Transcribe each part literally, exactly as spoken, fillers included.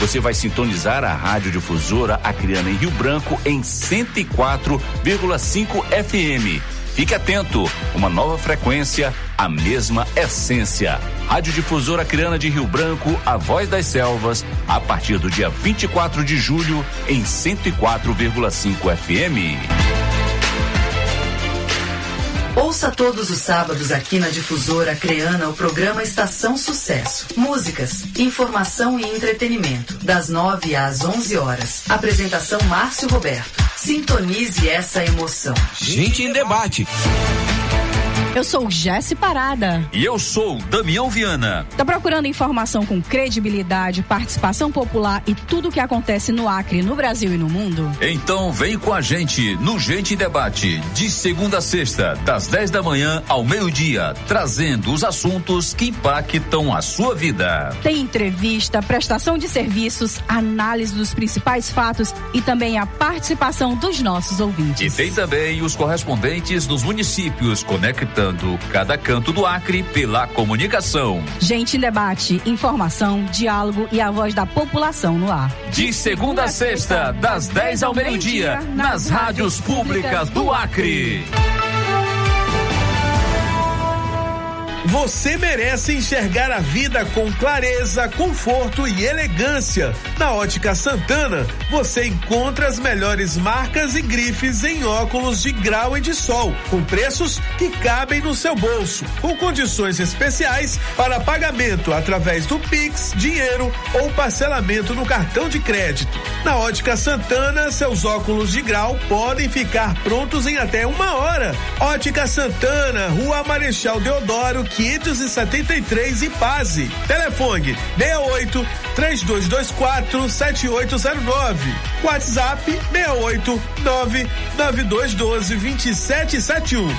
você vai sintonizar a Rádio Difusora Acreana em Rio Branco em cento e quatro vírgula cinco F M. Fique atento, uma nova frequência, a mesma essência. Rádio Difusora Acreana de Rio Branco, a voz das selvas, a partir do dia vinte e quatro de julho em cento e quatro vírgula cinco F M. Ouça todos os sábados aqui na Difusora Acreana o programa Estação Sucesso. Músicas, informação e entretenimento. Das nove às onze horas. Apresentação Márcio Roberto. Sintonize essa emoção. Gente em Debate. Eu sou Jéssica Parada. E eu sou Damião Viana. Tá procurando informação com credibilidade, participação popular e tudo o que acontece no Acre, no Brasil e no mundo? Então vem com a gente no Gente em Debate, de segunda a sexta, das dez da manhã ao meio-dia, trazendo os assuntos que impactam a sua vida. Tem entrevista, prestação de serviços, análise dos principais fatos e também a participação dos nossos ouvintes. E tem também os correspondentes dos municípios conectando cada canto do Acre pela comunicação. Gente em Debate, informação, diálogo e a voz da população no ar. De segunda a sexta, das dez ao meio-dia, nas rádios públicas do Acre. Você merece enxergar a vida com clareza, conforto e elegância. Na Ótica Santana, você encontra as melhores marcas e grifes em óculos de grau e de sol, com preços que cabem no seu bolso, com condições especiais para pagamento através do Pix, dinheiro ou parcelamento no cartão de crédito. Na Ótica Santana, seus óculos de grau podem ficar prontos em até uma hora. Ótica Santana, Rua Marechal Deodoro, quinhentos e setenta e três e Paz. Telefone seis oito, três dois dois quatro, sete oito zero nove. WhatsApp seis oito, nove nove dois um dois, dois sete sete um.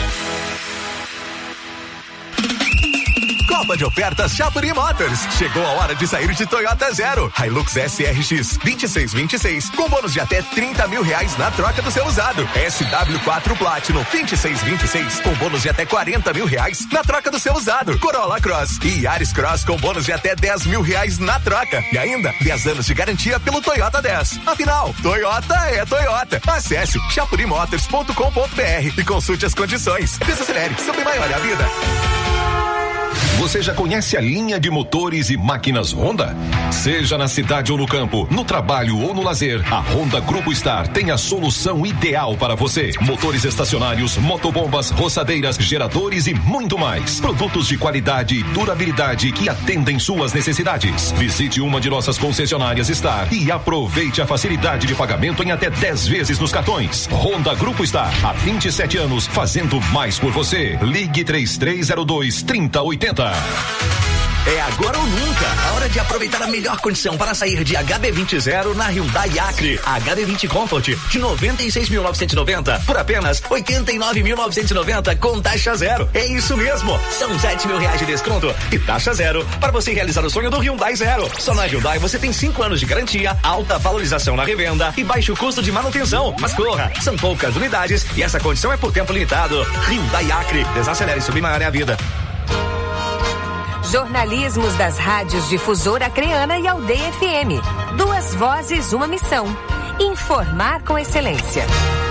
Copa de ofertas Chapuri Motors. Chegou a hora de sair de Toyota Zero. Hilux S R X vinte e seis vinte e seis com bônus de até trinta mil reais na troca do seu usado. S W quatro Platinum vinte e seis vinte e seis com bônus de até quarenta mil reais na troca do seu usado. Corolla Cross e Yaris Cross com bônus de até dez mil reais na troca. E ainda dez anos de garantia pelo Toyota dez. Afinal, Toyota é Toyota. Acesse chapuri motors ponto com ponto b r e consulte as condições. Desacelere, sobre maior é a vida. Você já conhece a linha de motores e máquinas Honda? Seja na cidade ou no campo, no trabalho ou no lazer, a Honda Grupo Star tem a solução ideal para você. Motores estacionários, motobombas, roçadeiras, geradores e muito mais. Produtos de qualidade e durabilidade que atendem suas necessidades. Visite uma de nossas concessionárias Star e aproveite a facilidade de pagamento em até dez vezes nos cartões. Honda Grupo Star, há vinte e sete anos, fazendo mais por você. Ligue três três zero dois, trinta oitenta. É agora ou nunca, a hora de aproveitar a melhor condição para sair de H B vinte zero na Hyundai Acre. H B vinte Comfort de noventa e seis mil novecentos e noventa por apenas oitenta e nove mil novecentos e noventa com taxa zero. É isso mesmo, são sete mil reais de desconto e taxa zero para você realizar o sonho do Hyundai Zero. Só na Hyundai você tem cinco anos de garantia, alta valorização na revenda e baixo custo de manutenção. Mas corra, são poucas unidades e essa condição é por tempo limitado. Hyundai Acre, desacelere, subir maior é a vida. Jornalismos das rádios Difusora Acreana e Aldeia F M. Duas vozes, uma missão. Informar com excelência.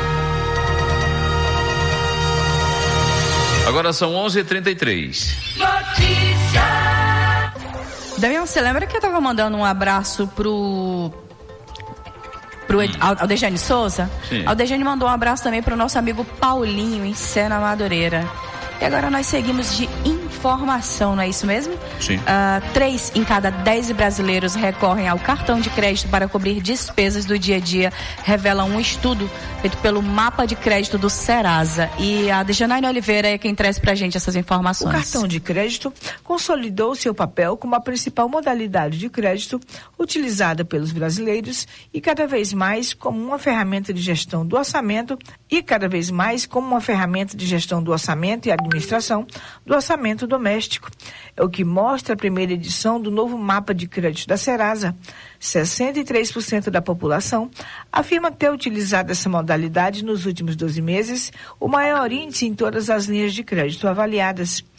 Agora são onze e trinta e três. Notícia! Damião, você lembra que eu tava mandando um abraço pro... pro hum. Aldejane Souza? Sim. Aldejane mandou um abraço também pro nosso amigo Paulinho, em Sena Madureira. E agora nós seguimos de informação, não é isso mesmo? Sim. Uh, três em cada dez brasileiros recorrem ao cartão de crédito para cobrir despesas do dia a dia, revela um estudo feito pelo Mapa de Crédito do Serasa. E a Dejanaine Oliveira é quem traz pra gente essas informações. O cartão de crédito consolidou seu papel como a principal modalidade de crédito utilizada pelos brasileiros e cada vez mais como uma ferramenta de gestão do orçamento e cada vez mais como uma ferramenta de gestão do orçamento e administração do orçamento doméstico. É o que mostra a primeira edição do novo Mapa de Crédito da Serasa. sessenta e três por cento da população afirma ter utilizado essa modalidade nos últimos doze meses, o maior índice em todas as linhas de crédito avaliadas.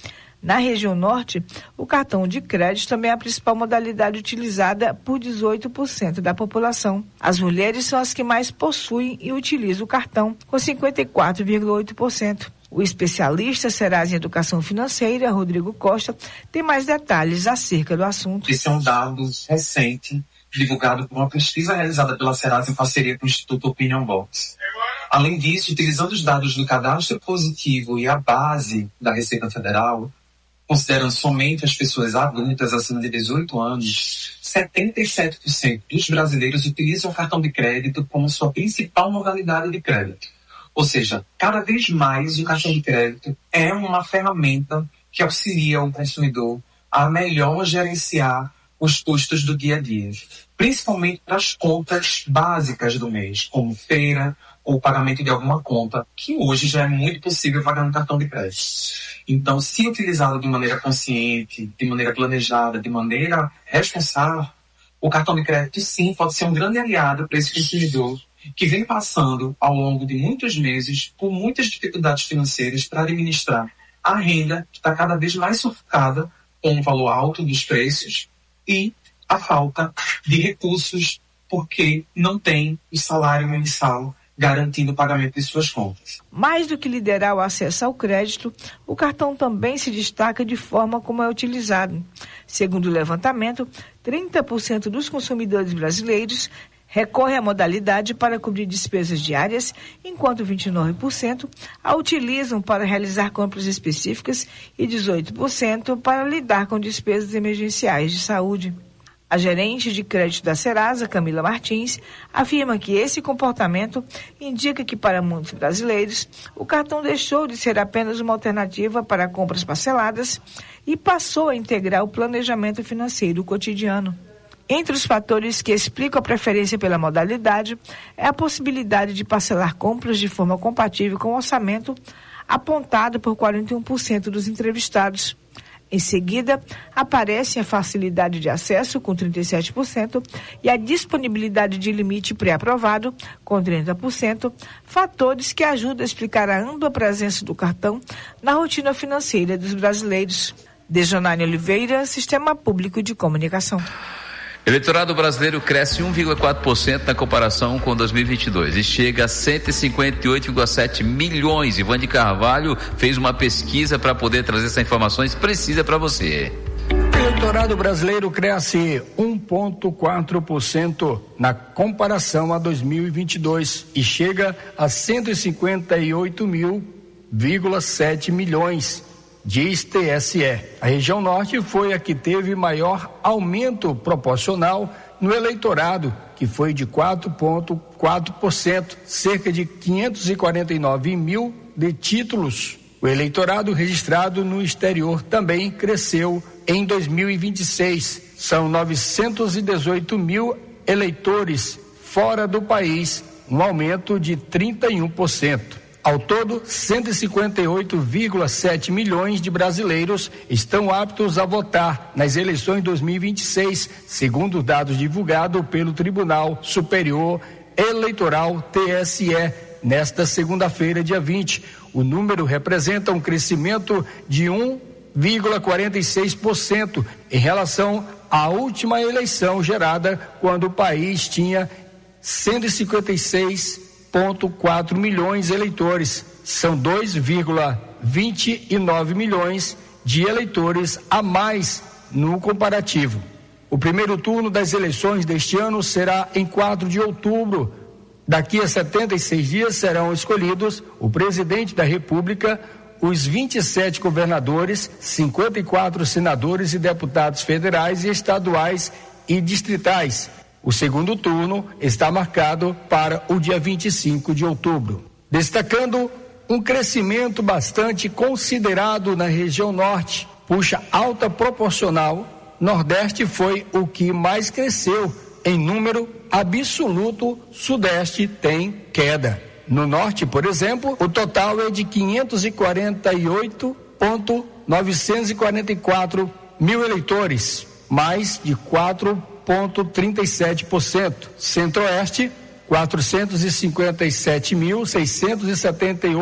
Na região norte, o cartão de crédito também é a principal modalidade utilizada por dezoito por cento da população. As mulheres são as que mais possuem e utilizam o cartão, com cinquenta e quatro vírgula oito por cento. O especialista Serasa em Educação Financeira, Rodrigo Costa, tem mais detalhes acerca do assunto. Esse é um dado recente, divulgado por uma pesquisa realizada pela Serasa em parceria com o Instituto Opinion Box. Além disso, utilizando os dados do cadastro positivo e a base da Receita Federal, considerando somente as pessoas adultas acima de dezoito anos, setenta e sete por cento dos brasileiros utilizam o cartão de crédito como sua principal modalidade de crédito. Ou seja, cada vez mais o cartão de crédito é uma ferramenta que auxilia o consumidor a melhor gerenciar os custos do dia a dia, principalmente para as contas básicas do mês, como feira ou pagamento de alguma conta, que hoje já é muito possível pagar no cartão de crédito. Então, se utilizado de maneira consciente, de maneira planejada, de maneira responsável, o cartão de crédito, sim, pode ser um grande aliado para esse consumidor que vem passando ao longo de muitos meses por muitas dificuldades financeiras para administrar a renda, que está cada vez mais sufocada com o valor alto dos preços e a falta de recursos, porque não tem o salário mensal garantindo o pagamento de suas contas. Mais do que liderar o acesso ao crédito, o cartão também se destaca de forma como é utilizado. Segundo o levantamento, trinta por cento dos consumidores brasileiros recorre à modalidade para cobrir despesas diárias, enquanto vinte e nove por cento a utilizam para realizar compras específicas e dezoito por cento para lidar com despesas emergenciais de saúde. A gerente de crédito da Serasa, Camila Martins, afirma que esse comportamento indica que para muitos brasileiros o cartão deixou de ser apenas uma alternativa para compras parceladas e passou a integrar o planejamento financeiro cotidiano. Entre os fatores que explicam a preferência pela modalidade é a possibilidade de parcelar compras de forma compatível com o orçamento, apontado por quarenta e um por cento dos entrevistados. Em seguida, aparece a facilidade de acesso, com trinta e sete por cento, e a disponibilidade de limite pré-aprovado, com trinta por cento, fatores que ajudam a explicar a ampla presença do cartão na rotina financeira dos brasileiros. Dejanane Oliveira, Sistema Público de Comunicação. Eleitorado brasileiro cresce um vírgula quatro por cento na comparação com dois mil e vinte e dois e chega a cento e cinquenta e oito vírgula sete milhões. Ivan de Carvalho fez uma pesquisa para poder trazer essas informações precisas para você. O eleitorado brasileiro cresce um vírgula quatro por cento na comparação a dois mil e vinte e dois e chega a cento e cinquenta e oito vírgula sete milhões. Diz T S E. A região norte foi a que teve maior aumento proporcional no eleitorado, que foi de quatro vírgula quatro por cento, cerca de quinhentos e quarenta e nove mil de títulos. O eleitorado registrado no exterior também cresceu em dois mil e vinte e seis. São novecentos e dezoito mil eleitores fora do país, um aumento de trinta e um por cento. Ao todo, cento e cinquenta e oito vírgula sete milhões de brasileiros estão aptos a votar nas eleições de dois mil e vinte e seis, segundo dados divulgados pelo Tribunal Superior Eleitoral T S E, nesta segunda-feira, dia vinte. O número representa um crescimento de um vírgula quarenta e seis por cento em relação à última eleição gerada, quando o país tinha cento e cinquenta e seis vírgula quatro milhões de eleitores. São dois vírgula vinte e nove milhões de eleitores a mais no comparativo. O primeiro turno das eleições deste ano será em quatro de outubro. Daqui a setenta e seis dias serão escolhidos o presidente da República, os vinte e sete governadores, cinquenta e quatro senadores e deputados federais e estaduais e distritais. O segundo turno está marcado para o dia vinte e cinco de outubro. Destacando um crescimento bastante considerado na região norte, puxa alta proporcional, Nordeste foi o que mais cresceu em número absoluto, Sudeste tem queda. No Norte, por exemplo, o total é de quinhentos e quarenta e oito mil novecentos e quarenta e quatro mil eleitores, mais de quatro vírgula trinta e sete por cento. Centro-Oeste, quatrocentos e cinquenta e sete mil seiscentos e setenta e oito.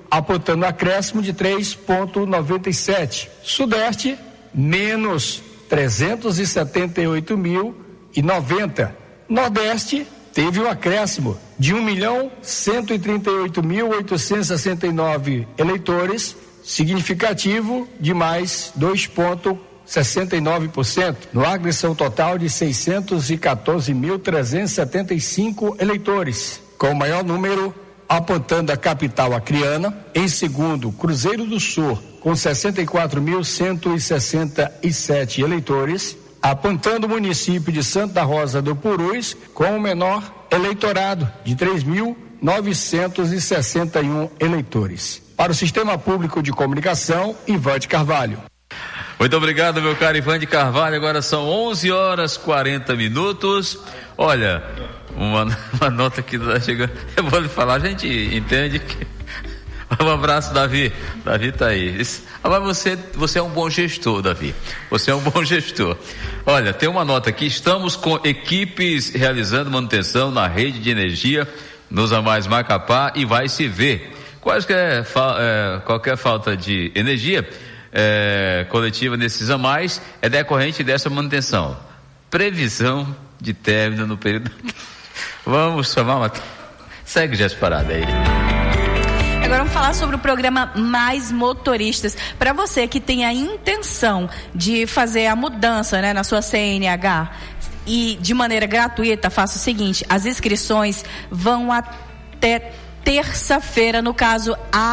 apontando acréscimo de três vírgula noventa e sete. Sudeste, menos trezentos e setenta e oito mil e noventa. Nordeste teve um acréscimo de um milhão cento e trinta e oito mil oitocentos e sessenta e nove eleitores, significativo de mais dois vírgula sessenta e nove por cento. No Acre são um total de seiscentos e quatorze mil trezentos e setenta e cinco eleitores, com o maior número apontando a capital acreana. Em segundo, Cruzeiro do Sul, com sessenta e quatro mil cento e sessenta e sete eleitores, apontando o município de Santa Rosa do Purus com o menor eleitorado, de três mil novecentos e sessenta e um eleitores. Para o Sistema Público de Comunicação, Ivan de Carvalho. Muito obrigado, meu caro Ivan de Carvalho. Agora são onze horas e quarenta minutos. Olha, uma, uma nota que está chegando. Eu vou lhe falar, a gente entende que. Um abraço, Davi. Davi tá aí. Mas você, você é um bom gestor, Davi. Você é um bom gestor. Olha, tem uma nota aqui. Estamos com equipes realizando manutenção na rede de energia nos Amais Macapá e vai se ver. Qualquer, é, qualquer falta de energia é, coletiva nesses Amais é decorrente dessa manutenção. Previsão de término no período. Vamos chamar uma. Segue já essa parada aí. Agora vamos falar sobre o programa Mais Motoristas. Para você que tem a intenção de fazer a mudança, né, na sua C N H e de maneira gratuita, faça o seguinte: as inscrições vão até terça-feira, no caso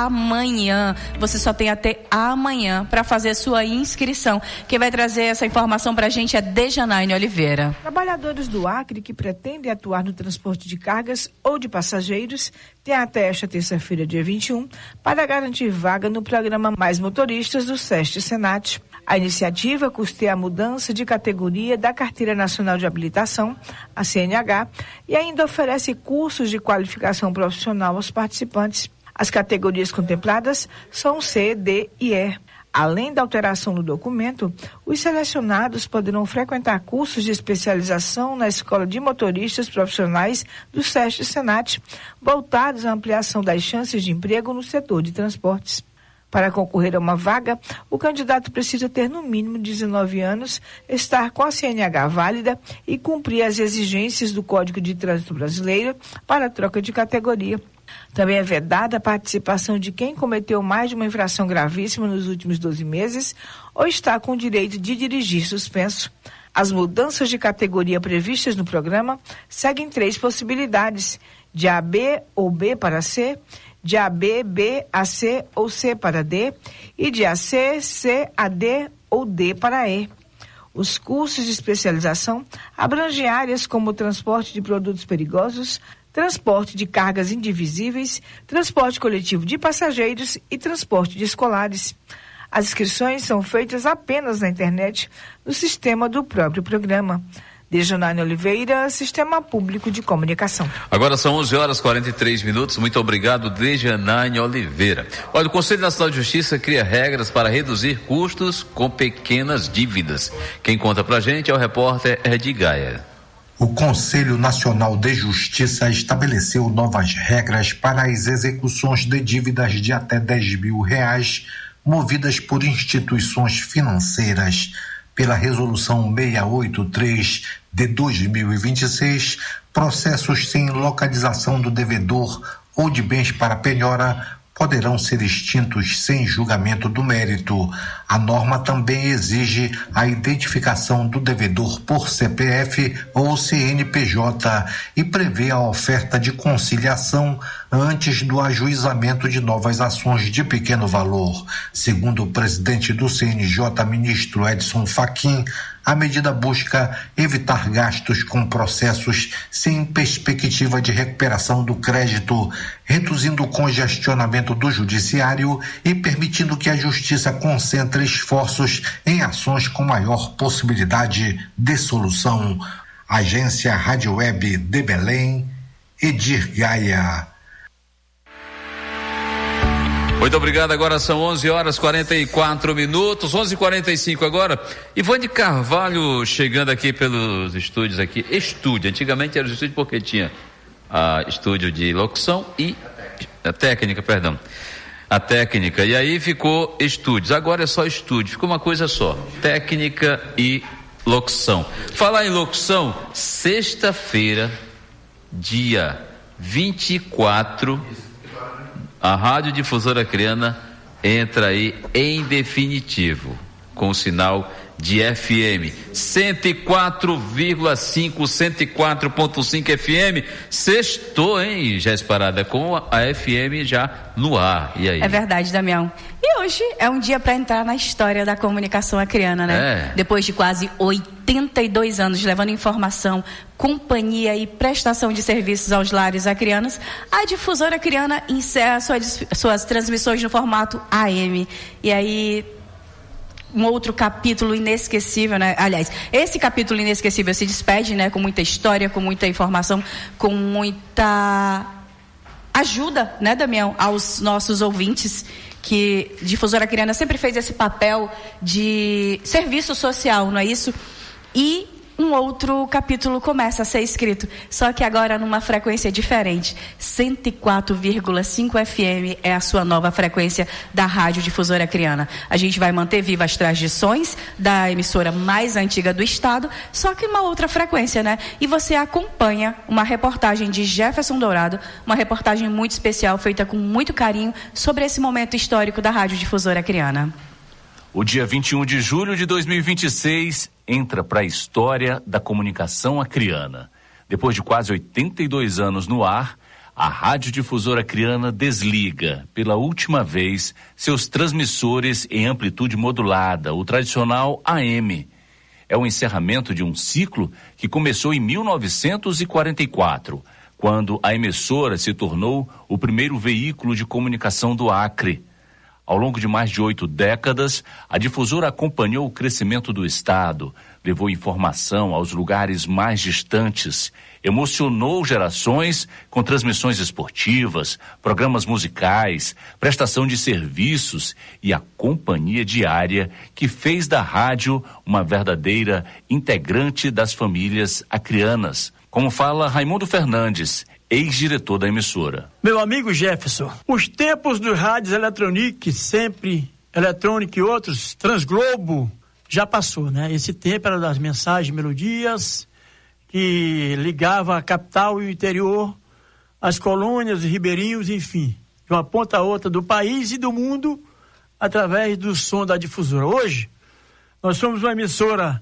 amanhã. Você só tem até amanhã para fazer a sua inscrição. Quem vai trazer essa informação para a gente é Dejanaine Oliveira. Trabalhadores do Acre que pretendem atuar no transporte de cargas ou de passageiros têm até esta terça-feira, dia vinte e um, para garantir vaga no programa Mais Motoristas do SEST Senat. A iniciativa custeia a mudança de categoria da Carteira Nacional de Habilitação, a C N H, e ainda oferece cursos de qualificação profissional aos participantes. As categorias contempladas são C, D e E. Além da alteração no documento, os selecionados poderão frequentar cursos de especialização na Escola de Motoristas Profissionais do SEST Senat, voltados à ampliação das chances de emprego no setor de transportes. Para concorrer a uma vaga, o candidato precisa ter no mínimo dezenove anos, estar com a C N H válida e cumprir as exigências do Código de Trânsito Brasileiro para a troca de categoria. Também é vedada a participação de quem cometeu mais de uma infração gravíssima nos últimos doze meses ou está com o direito de dirigir suspenso. As mudanças de categoria previstas no programa seguem três possibilidades: de A a B ou B para C, de A a B, B a C ou C para D, e de A C, C a D ou D para E. Os cursos de especialização abrangem áreas como transporte de produtos perigosos, transporte de cargas indivisíveis, transporte coletivo de passageiros e transporte de escolares. As inscrições são feitas apenas na internet, no sistema do próprio programa. Dejanaine Oliveira, Sistema Público de Comunicação. Agora são onze horas e quarenta e três minutos. Muito obrigado, Dejanaine Oliveira. Olha, o Conselho Nacional de Justiça cria regras para reduzir custos com pequenas dívidas. Quem conta pra gente é o repórter Ed Gaia. O Conselho Nacional de Justiça estabeleceu novas regras para as execuções de dívidas de até dez mil reais movidas por instituições financeiras. Pela Resolução seiscentos e oitenta e três de dois mil e vinte e seis, processos sem localização do devedor ou de bens para penhora poderão ser extintos sem julgamento do mérito. A norma também exige a identificação do devedor por C P F ou C N P J e prevê a oferta de conciliação antes do ajuizamento de novas ações de pequeno valor. Segundo o presidente do C N J, ministro Edson Fachin, a medida busca evitar gastos com processos sem perspectiva de recuperação do crédito, reduzindo o congestionamento do judiciário e permitindo que a justiça concentre esforços em ações com maior possibilidade de solução. Agência Rádio Web de Belém, Edir Gaia. Muito obrigado, agora são onze horas e quarenta e quatro minutos, onze e quarenta e cinco agora. Ivan de Carvalho chegando aqui pelos estúdios aqui, estúdio, antigamente era o estúdio porque tinha ah, estúdio de locução e a técnica, perdão. A técnica, e aí ficou estúdios, agora é só estúdio, ficou uma coisa só, técnica e locução. Falar em locução, sexta-feira, dia vinte e quatro, a Rádio Difusora Acreana entra aí em definitivo, com o sinal de F M, cento e quatro vírgula cinco, cento e quatro ponto cinco F M, sextou, hein, Jéssica Parada, com a F M já no ar, e aí? É verdade, Damião. E hoje é um dia para entrar na história da comunicação acreana, né? É. Depois de quase oitenta e dois anos levando informação, companhia e prestação de serviços aos lares acreanos, a Difusora Acreana encerra suas, suas transmissões no formato A M. E aí, um outro capítulo inesquecível, né? Aliás, esse capítulo inesquecível se despede, né? Com muita história, com muita informação, com muita ajuda, né, Damião, aos nossos ouvintes, que Difusora Acreana sempre fez esse papel de serviço social, não é isso? E um outro capítulo começa a ser escrito, só que agora numa frequência diferente. cento e quatro vírgula cinco F M é a sua nova frequência da Rádio Difusora Acreana. A gente vai manter viva as tradições da emissora mais antiga do estado, só que uma outra frequência, né? E você acompanha uma reportagem de Jefferson Dourado, uma reportagem muito especial, feita com muito carinho, sobre esse momento histórico da Rádio Difusora Acreana. O dia vinte e um de julho de dois mil e vinte e seis entra para a história da comunicação acreana. Depois de quase oitenta e dois anos no ar, a Rádio Difusora Acreana desliga, pela última vez, seus transmissores em amplitude modulada, o tradicional A M. É o encerramento de um ciclo que começou em mil novecentos e quarenta e quatro, quando a emissora se tornou o primeiro veículo de comunicação do Acre. Ao longo de mais de oito décadas, a difusora acompanhou o crescimento do estado, levou informação aos lugares mais distantes, emocionou gerações com transmissões esportivas, programas musicais, prestação de serviços e a companhia diária que fez da rádio uma verdadeira integrante das famílias acreanas. Como fala Raimundo Fernandes, ex-diretor da emissora. Meu amigo Jefferson, os tempos dos rádios eletrônicos, sempre eletrônico e outros, Transglobo, já passou, né? Esse tempo era das mensagens, melodias, que ligava a capital e o interior, as colônias, os ribeirinhos, enfim, de uma ponta a outra do país e do mundo, através do som da difusora. Hoje, nós somos uma emissora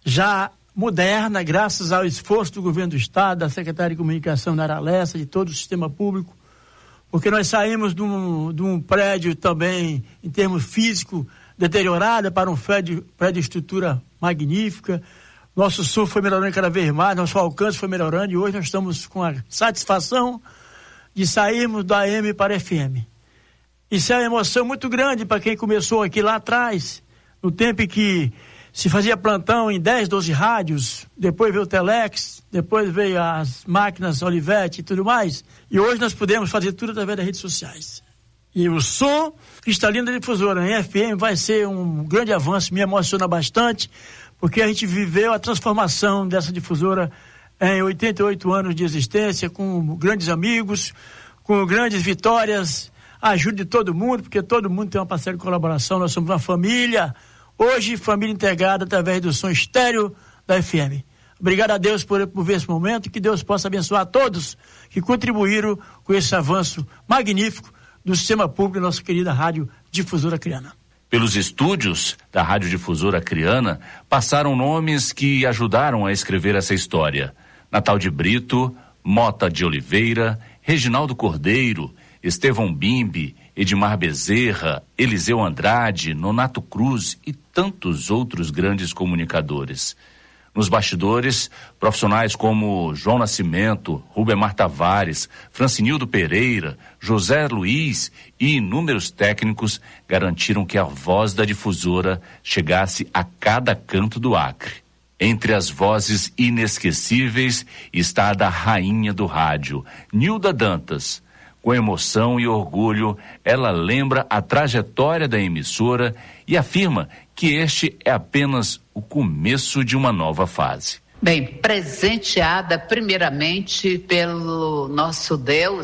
já moderna, graças ao esforço do governo do estado, da secretária de comunicação Nara Lessa, de todo o sistema público, porque nós saímos de um, de um prédio também, em termos físicos, deteriorado, para um prédio, prédio de estrutura magnífica. Nosso som foi melhorando cada vez mais, nosso alcance foi melhorando, e hoje nós estamos com a satisfação de sairmos da A M para a F M. Isso é uma emoção muito grande para quem começou aqui lá atrás, no tempo em que se fazia plantão em dez, doze rádios, depois veio o Telex, depois veio as máquinas Olivetti e tudo mais, e hoje nós podemos fazer tudo através das redes sociais. E o som cristalino da difusora em F M vai ser um grande avanço, me emociona bastante, porque a gente viveu a transformação dessa difusora em oitenta e oito anos de existência, com grandes amigos, com grandes vitórias, a ajuda de todo mundo, porque todo mundo tem uma parceira de colaboração, nós somos uma família. Hoje, família integrada através do som estéreo da F M. Obrigado a Deus por, por ver esse momento e que Deus possa abençoar a todos que contribuíram com esse avanço magnífico do sistema público da nossa querida Rádio Difusora Acreana. Pelos estúdios da Rádio Difusora Acreana passaram nomes que ajudaram a escrever essa história. Natal de Brito, Mota de Oliveira, Reginaldo Cordeiro, Estevão Bimbi, Edmar Bezerra, Eliseu Andrade, Nonato Cruz e tantos outros grandes comunicadores. Nos bastidores, profissionais como João Nascimento, Rubemar Tavares, Francinildo Pereira, José Luiz e inúmeros técnicos garantiram que a voz da difusora chegasse a cada canto do Acre. Entre as vozes inesquecíveis está a da rainha do rádio, Nilda Dantas. Com emoção e orgulho, ela lembra a trajetória da emissora e afirma que este é apenas o começo de uma nova fase. Bem, presenteada primeiramente pelo nosso Deus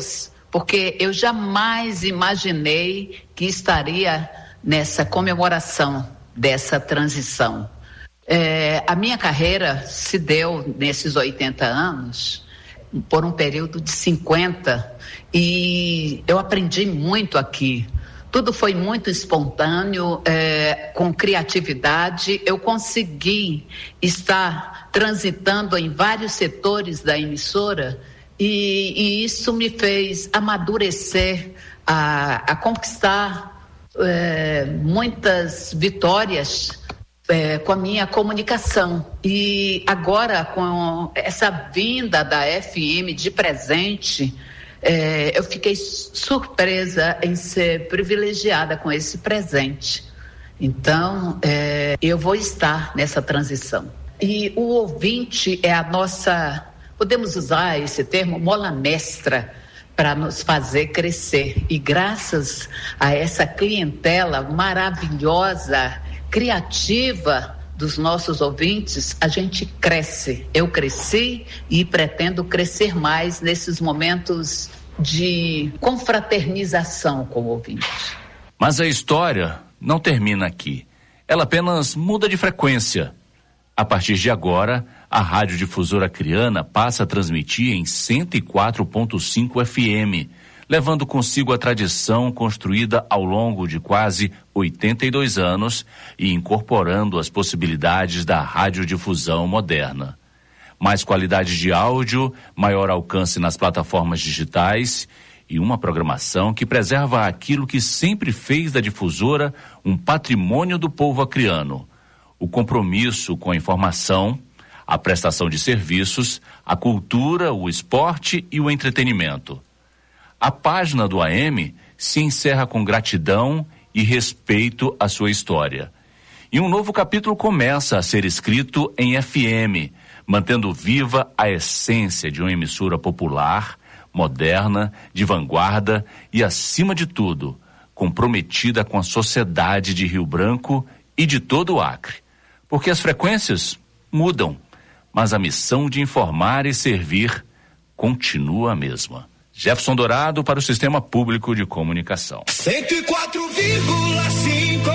porque eu jamais imaginei que estaria nessa comemoração dessa transição. É, a minha carreira se deu nesses oitenta anos por um período de cinquenta e eu aprendi muito aqui. Tudo foi muito espontâneo, é, com criatividade. Eu consegui estar transitando em vários setores da emissora e, e isso me fez amadurecer, a, a conquistar é, muitas vitórias é, com a minha comunicação. E agora, com essa vinda da F M de presente, É, eu fiquei surpresa em ser privilegiada com esse presente. Então, é, eu vou estar nessa transição. E o ouvinte é a nossa, podemos usar esse termo, mola mestra, para nos fazer crescer. E graças a essa clientela maravilhosa, criativa dos nossos ouvintes, a gente cresce. Eu cresci e pretendo crescer mais nesses momentos de confraternização com o ouvinte. Mas a história não termina aqui. Ela apenas muda de frequência. A partir de agora, a Rádio Difusora Acreana passa a transmitir em cento e quatro ponto cinco F M, levando consigo a tradição construída ao longo de quase oitenta e dois anos e incorporando as possibilidades da radiodifusão moderna. Mais qualidade de áudio, maior alcance nas plataformas digitais e uma programação que preserva aquilo que sempre fez da difusora um patrimônio do povo acreano: o compromisso com a informação, a prestação de serviços, a cultura, o esporte e o entretenimento. A página do A M se encerra com gratidão e respeito à sua história. E um novo capítulo começa a ser escrito em F M, mantendo viva a essência de uma emissora popular, moderna, de vanguarda e, acima de tudo, comprometida com a sociedade de Rio Branco e de todo o Acre. Porque as frequências mudam, mas a missão de informar e servir continua a mesma. Jefferson Dourado para o Sistema Público de Comunicação. cento e quatro vírgula cinco,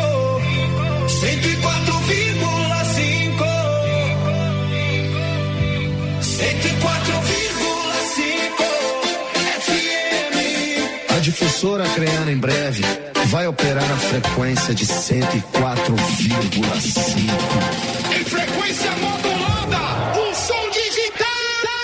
cento e quatro vírgula cinco, cento e quatro vírgula cinco F M. A Difusora Acreana em breve vai operar na frequência de cento e quatro vírgula cinco. Em frequência modulada, um som digital.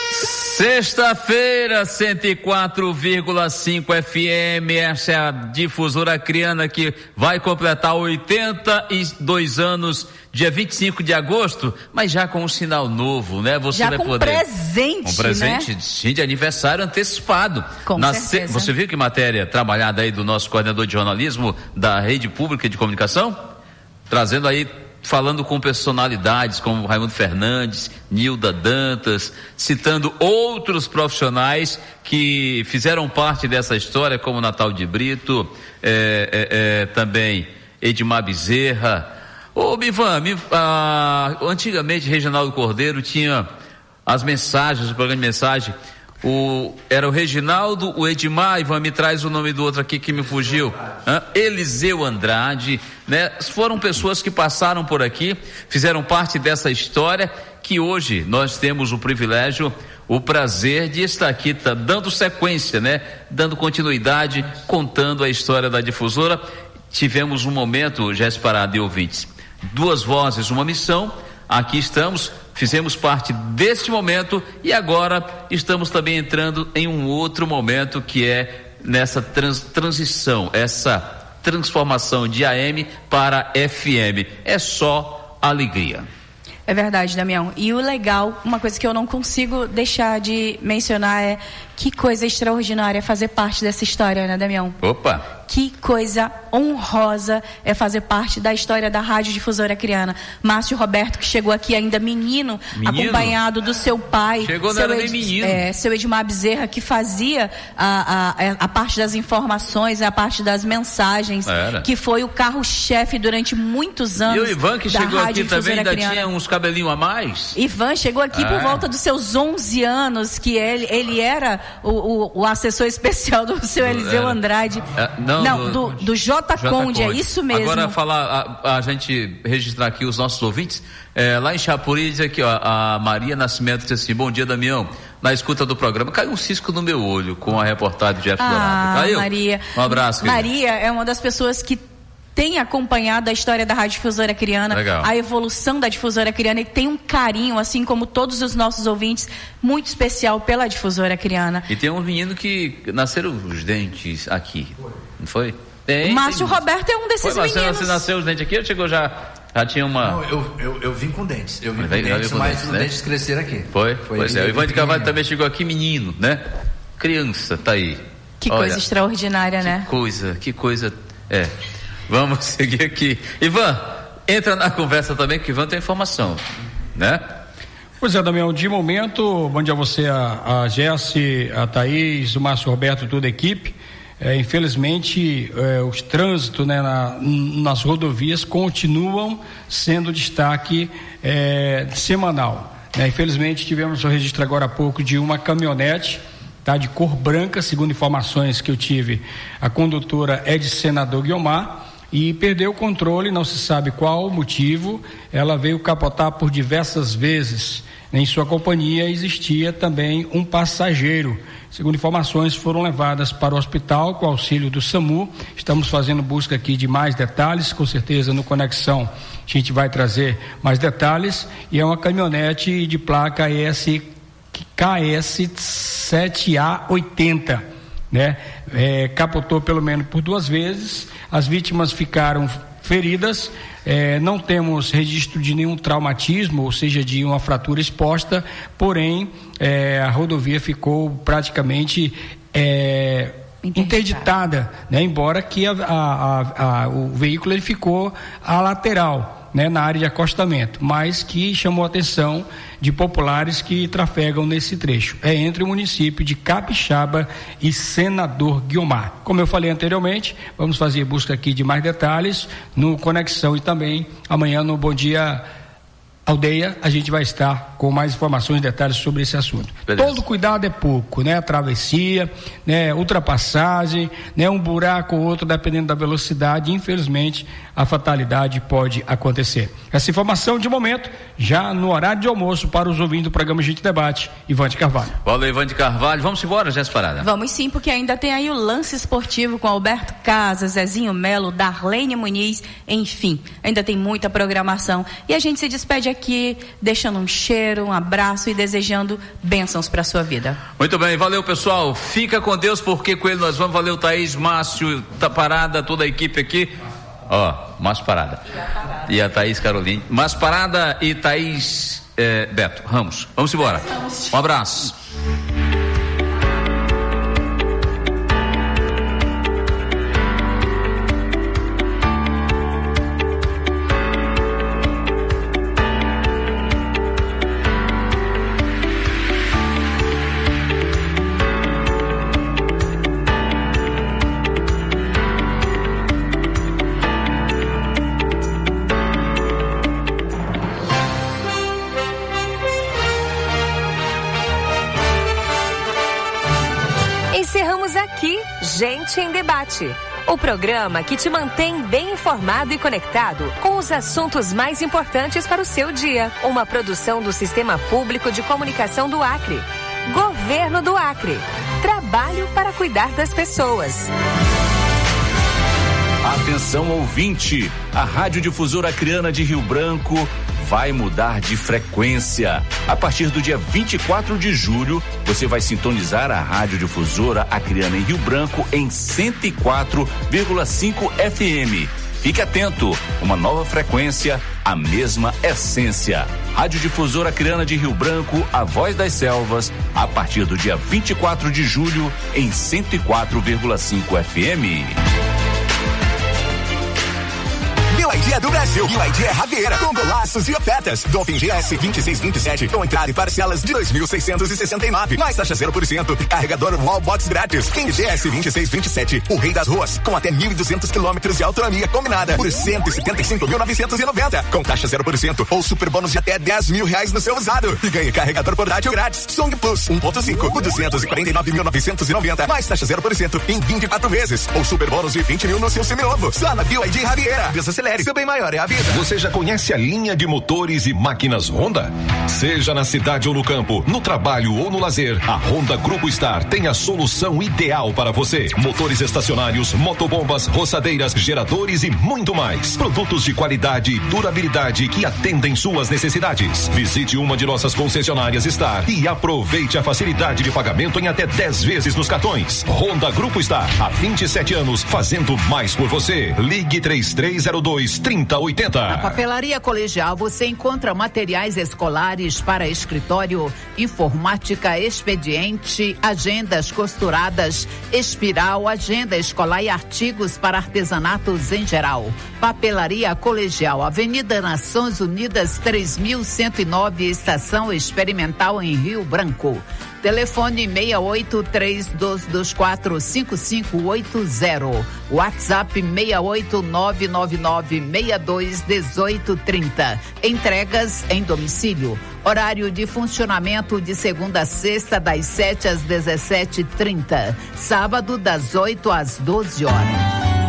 Sexta-feira, cento e quatro vírgula cinco F M, essa é a Difusora Acreana que vai completar oitenta e dois anos, dia vinte e cinco de agosto, mas já com um sinal novo, né? Você já vai com poder. presente, um presente, né? Sim, de aniversário antecipado. Com Na certeza. se... Você viu que matéria trabalhada aí do nosso coordenador de jornalismo da Rede Pública de Comunicação? Trazendo aí, falando com personalidades como Raimundo Fernandes, Nilda Dantas, citando outros profissionais que fizeram parte dessa história, como Natal de Brito, é, é, é, também Edmar Bezerra. Ô, Bivan, me, ah, antigamente Reginaldo Cordeiro tinha as mensagens, o programa de mensagem. O, era o Reginaldo, o Edmar, Ivan, me traz o nome do outro aqui que me fugiu, Hã? Eliseu Andrade, né? Foram pessoas que passaram por aqui, fizeram parte dessa história, que hoje nós temos o privilégio, o prazer de estar aqui, tá, dando sequência, né? Dando continuidade, contando a história da difusora. Tivemos um momento, Jéssica Parada e ouvintes, duas vozes, uma missão. Aqui estamos, fizemos parte deste momento e agora estamos também entrando em um outro momento, que é nessa trans, transição, essa transformação de A M para F M. É só alegria. É verdade, Damião. E o legal, uma coisa que eu não consigo deixar de mencionar é que coisa extraordinária fazer parte dessa história, né, Damião? Opa! Que coisa honrosa é fazer parte da história da Rádio Difusora Acreana. Márcio Roberto, que chegou aqui ainda menino, menino? acompanhado do seu pai. Chegou, seu não era Ed, nem menino. É, seu Edmar Bezerra, que fazia a, a, a parte das informações, a parte das mensagens, era. que foi o carro-chefe durante muitos anos. E o Ivan, que da chegou Rádio aqui também, Difusora ainda Acreana. tinha uns cabelinhos a mais. Ivan chegou aqui É. por volta dos seus onze anos, que ele, ele era o, o, o assessor especial do seu Eliseu Era. Andrade. É, não, não, do, do, do J. J. Conde, é isso mesmo. Agora, falar, a, a gente registrar aqui os nossos ouvintes. É, lá em Chapuri, diz aqui, ó, a Maria Nascimento disse assim: bom dia, Damião. Na escuta do programa, caiu um cisco no meu olho com a reportagem de Jeff ah, Dourado. Caiu? Maria. Um abraço, querido. Maria é uma das pessoas que tem acompanhado a história da Rádio Difusora Acreana, Legal. A evolução da Difusora Acreana, e tem um carinho, assim como todos os nossos ouvintes, muito especial pela Difusora Acreana. E tem um menino que nasceram os dentes aqui, não foi? Tem, Márcio tem... Roberto é um desses foi, meninos. Você nasceu os dentes aqui ou chegou já, já tinha uma... Não, eu, eu, eu vim com dentes, eu vim mas com dentes, com mas dentes, os né? dentes cresceram aqui. Foi? Foi Pois é, o Ivan de Carvalho também chegou aqui menino, né? Criança, tá aí. Que Olha, coisa extraordinária, que né? Que coisa, que coisa, é... Vamos seguir aqui. Ivan, entra na conversa também, que Ivan tem informação, né? Pois é, Damião, de momento, bom dia a você, a, a Jesse, a Thaís, o Márcio Roberto, toda a equipe. É, infelizmente, é, os trânsitos, né, na, nas rodovias continuam sendo destaque é, semanal. Né? Infelizmente, tivemos o registro agora há pouco de uma caminhonete, tá, de cor branca, segundo informações que eu tive, a condutora é de Senador Guiomar, e perdeu o controle, não se sabe qual o motivo. Ela veio capotar por diversas vezes. Em sua companhia existia também um passageiro. Segundo informações, foram levadas para o hospital com auxílio do SAMU. Estamos fazendo busca aqui de mais detalhes, com certeza no Conexão a gente vai trazer mais detalhes. E é uma caminhonete de placa S K S sete A oitenta, né? É, capotou pelo menos por duas vezes. As vítimas ficaram feridas, eh, não temos registro de nenhum traumatismo, ou seja, de uma fratura exposta, porém eh, a rodovia ficou praticamente eh, interditada, né? Embora que a, a, a, o veículo ele ficou à lateral, né? Na área de acostamento, mas que chamou a atenção de populares que trafegam nesse trecho. É entre o município de Capixaba e Senador Guiomar. Como eu falei anteriormente, vamos fazer busca aqui de mais detalhes no Conexão e também amanhã no Bom Dia Aldeia, a gente vai estar com mais informações e detalhes sobre esse assunto. Beleza. Todo cuidado é pouco, né? Travessia, né? Ultrapassagem, né? Um buraco ou outro, dependendo da velocidade, infelizmente, a fatalidade pode acontecer. Essa informação de momento, já no horário de almoço, para os ouvintes do programa Gente Debate, Ivan de Carvalho. Valeu, Ivan de Carvalho. Vamos embora, Jéssica Parada. Vamos sim, porque ainda tem aí o lance esportivo com Alberto Casas, Zezinho Melo, Darlene Muniz, enfim, ainda tem muita programação. E a gente se despede aqui aqui, deixando um cheiro, um abraço e desejando bênçãos para a sua vida. Muito bem, valeu pessoal, fica com Deus, porque com ele nós vamos. Valeu Thaís, Márcio, tá Parada, toda a equipe aqui, ó, Márcio Parada e a Thaís Caroline, Márcio Parada e Thaís eh, Beto Ramos, vamos embora, um abraço. Gente em Debate, o programa que te mantém bem informado e conectado com os assuntos mais importantes para o seu dia. Uma produção do Sistema Público de Comunicação do Acre. Governo do Acre. Trabalho para cuidar das pessoas. Atenção ouvinte, a Rádio Difusora Acreana de Rio Branco vai mudar de frequência. A partir do dia vinte e quatro de julho, você vai sintonizar a Rádio Difusora Acreana em Rio Branco em cento e quatro vírgula cinco F M. Fique atento, uma nova frequência, a mesma essência. Rádio Difusora Acreana de Rio Branco, a voz das selvas, a partir do dia vinte e quatro de julho em cento e quatro vírgula cinco F M. B Y D é do Brasil. B Y D é Ravieira, com golaços e ofertas. Dolphin G S vinte e seis vinte e sete com entrada e parcelas de dois mil seiscentos e sessenta e nove, mais taxa zero por cento e carregador Wallbox grátis. King G S vinte e seis vinte e sete, o rei das ruas, com até mil e duzentos quilômetros de autonomia combinada por cento e setenta e cinco mil novecentos e noventa, com taxa zero por cento ou super bônus de até dez mil reais no seu usado. E ganhe carregador portátil grátis. Song Plus um ponto cinco por duzentos e quarenta e nove mil novecentos e noventa, mais taxa zero por cento em vinte e quatro vezes ou super bônus de vinte mil no seu seminovo. Só na B Y D Ravieira. Desacelere, seu bem maior é a vida. Você já conhece a linha de motores e máquinas Honda? Seja na cidade ou no campo, no trabalho ou no lazer, a Honda Grupo Star tem a solução ideal para você. Motores estacionários, motobombas, roçadeiras, geradores e muito mais. Produtos de qualidade e durabilidade que atendem suas necessidades. Visite uma de nossas concessionárias Star e aproveite a facilidade de pagamento em até dez vezes nos cartões. Honda Grupo Star, há vinte e sete anos, fazendo mais por você. Ligue três três zero dois, trinta oitenta. Na Papelaria Colegial você encontra materiais escolares para escritório, informática, expediente, agendas costuradas, espiral, agenda escolar e artigos para artesanatos em geral. Papelaria Colegial, Avenida Nações Unidas três mil cento e nove, Estação Experimental em Rio Branco. Telefone seis oito três dois dois quatro cinco cinco oito zero. WhatsApp seis oito nove nove nove seis dois um oito três zero. Entregas em domicílio. Horário de funcionamento de segunda a sexta, das sete às dezessete e trinta. Sábado, das oito às doze horas.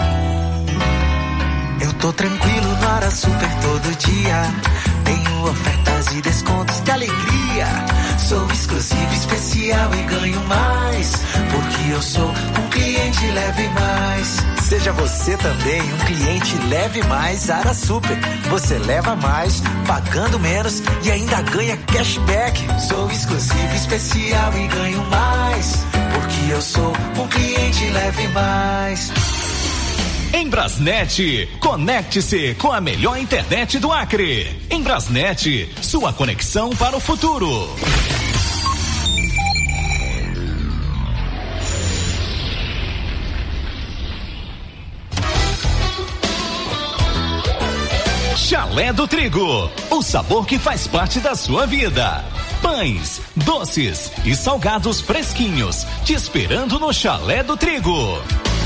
Eu tô tranquilo no Ara Super todo dia. Tenho ofertas e descontos, que alegria. Sou exclusivo, especial e ganho mais. Porque eu sou um cliente Leve Mais. Seja você também um cliente Leve Mais Ara Super. Você leva mais, pagando menos e ainda ganha cashback. Sou exclusivo, especial e ganho mais. Porque eu sou um cliente Leve Mais. Em Brasnet, conecte-se com a melhor internet do Acre. Em Brasnet, sua conexão para o futuro. Chalé do Trigo, o sabor que faz parte da sua vida. Pães, doces e salgados fresquinhos, te esperando no Chalé do Trigo.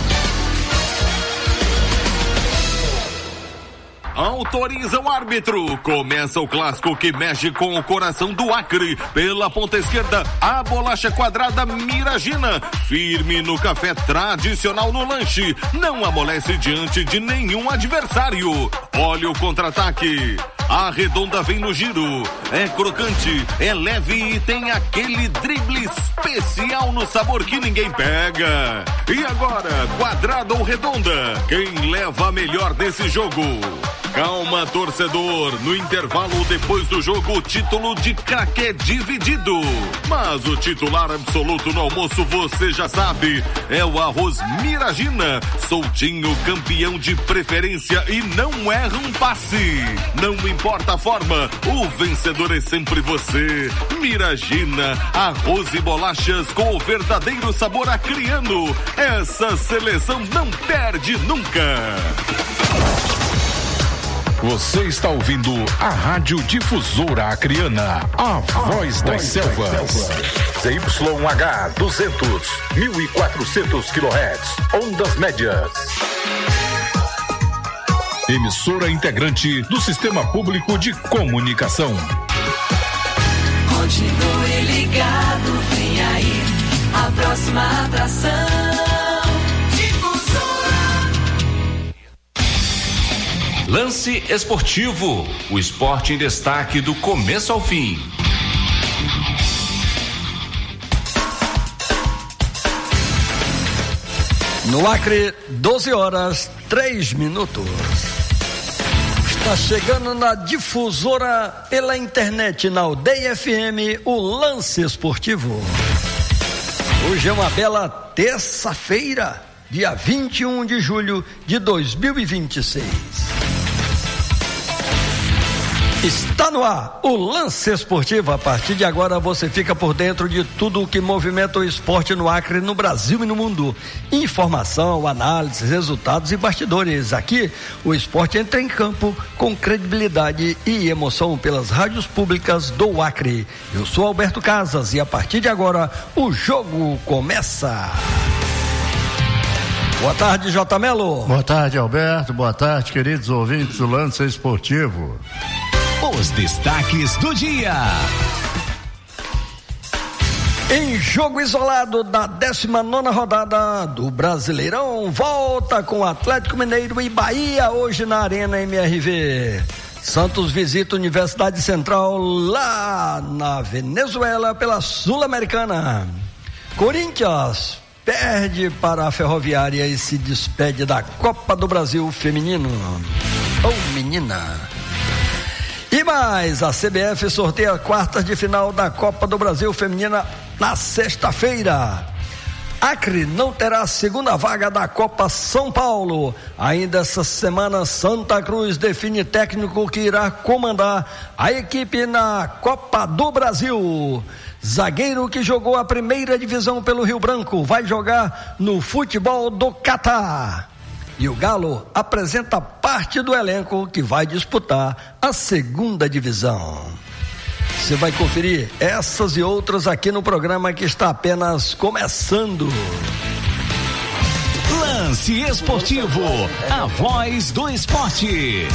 Autoriza o árbitro. Começa o clássico que mexe com o coração do Acre. Pela ponta esquerda, a bolacha quadrada Miragina. Firme no café tradicional no lanche. Não amolece diante de nenhum adversário. Olha o contra-ataque. A redonda vem no giro. É crocante, é leve e tem aquele drible especial no sabor que ninguém pega. E agora, quadrada ou redonda? Quem leva a melhor nesse jogo? Calma, torcedor. No intervalo depois do jogo, o título de craque é dividido. Mas o titular absoluto no almoço, você já sabe, é o arroz Miragina. Soltinho, campeão de preferência e não erra um passe. Não importa a forma, o vencedor é sempre você. Miragina, arroz e bolachas com o verdadeiro sabor acriano. Essa seleção não perde nunca. Você está ouvindo a Rádio Difusora Acreana, a voz das selvas. C Y H duzentos, mil e quatrocentos quilohertz, ondas médias. Emissora integrante do Sistema Público de Comunicação. Continue ligado, vem aí a próxima atração. Lance Esportivo, o esporte em destaque do começo ao fim. No Acre, doze horas, três minutos. Está chegando na Difusora pela internet, na Aldeia F M, o Lance Esportivo. Hoje é uma bela terça-feira, dia vinte e um de julho de dois mil e vinte e seis. Está no ar o Lance Esportivo. A partir de agora você fica por dentro de tudo o que movimenta o esporte no Acre, no Brasil e no mundo. Informação, análise, resultados e bastidores. Aqui o esporte entra em campo com credibilidade e emoção pelas rádios públicas do Acre. Eu sou Alberto Casas e a partir de agora o jogo começa. Boa tarde, J. Melo. Boa tarde, Alberto. Boa tarde, queridos ouvintes do Lance Esportivo. Os destaques do dia. Em jogo isolado da décima nona rodada do Brasileirão, volta com Atlético Mineiro e Bahia hoje na Arena M R V. Santos visita a Universidade Central lá na Venezuela pela Sul-Americana. Corinthians perde para a Ferroviária e se despede da Copa do Brasil Feminino. Oh, menina! E mais, a C B F sorteia quartas de final da Copa do Brasil Feminina na sexta-feira. Acre não terá segunda vaga da Copa São Paulo. Ainda essa semana, Santa Cruz define técnico que irá comandar a equipe na Copa do Brasil. Zagueiro que jogou a primeira divisão pelo Rio Branco vai jogar no futebol do Catar. E o Galo apresenta parte do elenco que vai disputar a segunda divisão. Você vai conferir essas e outras aqui no programa que está apenas começando. Lance Esportivo, a voz do esporte.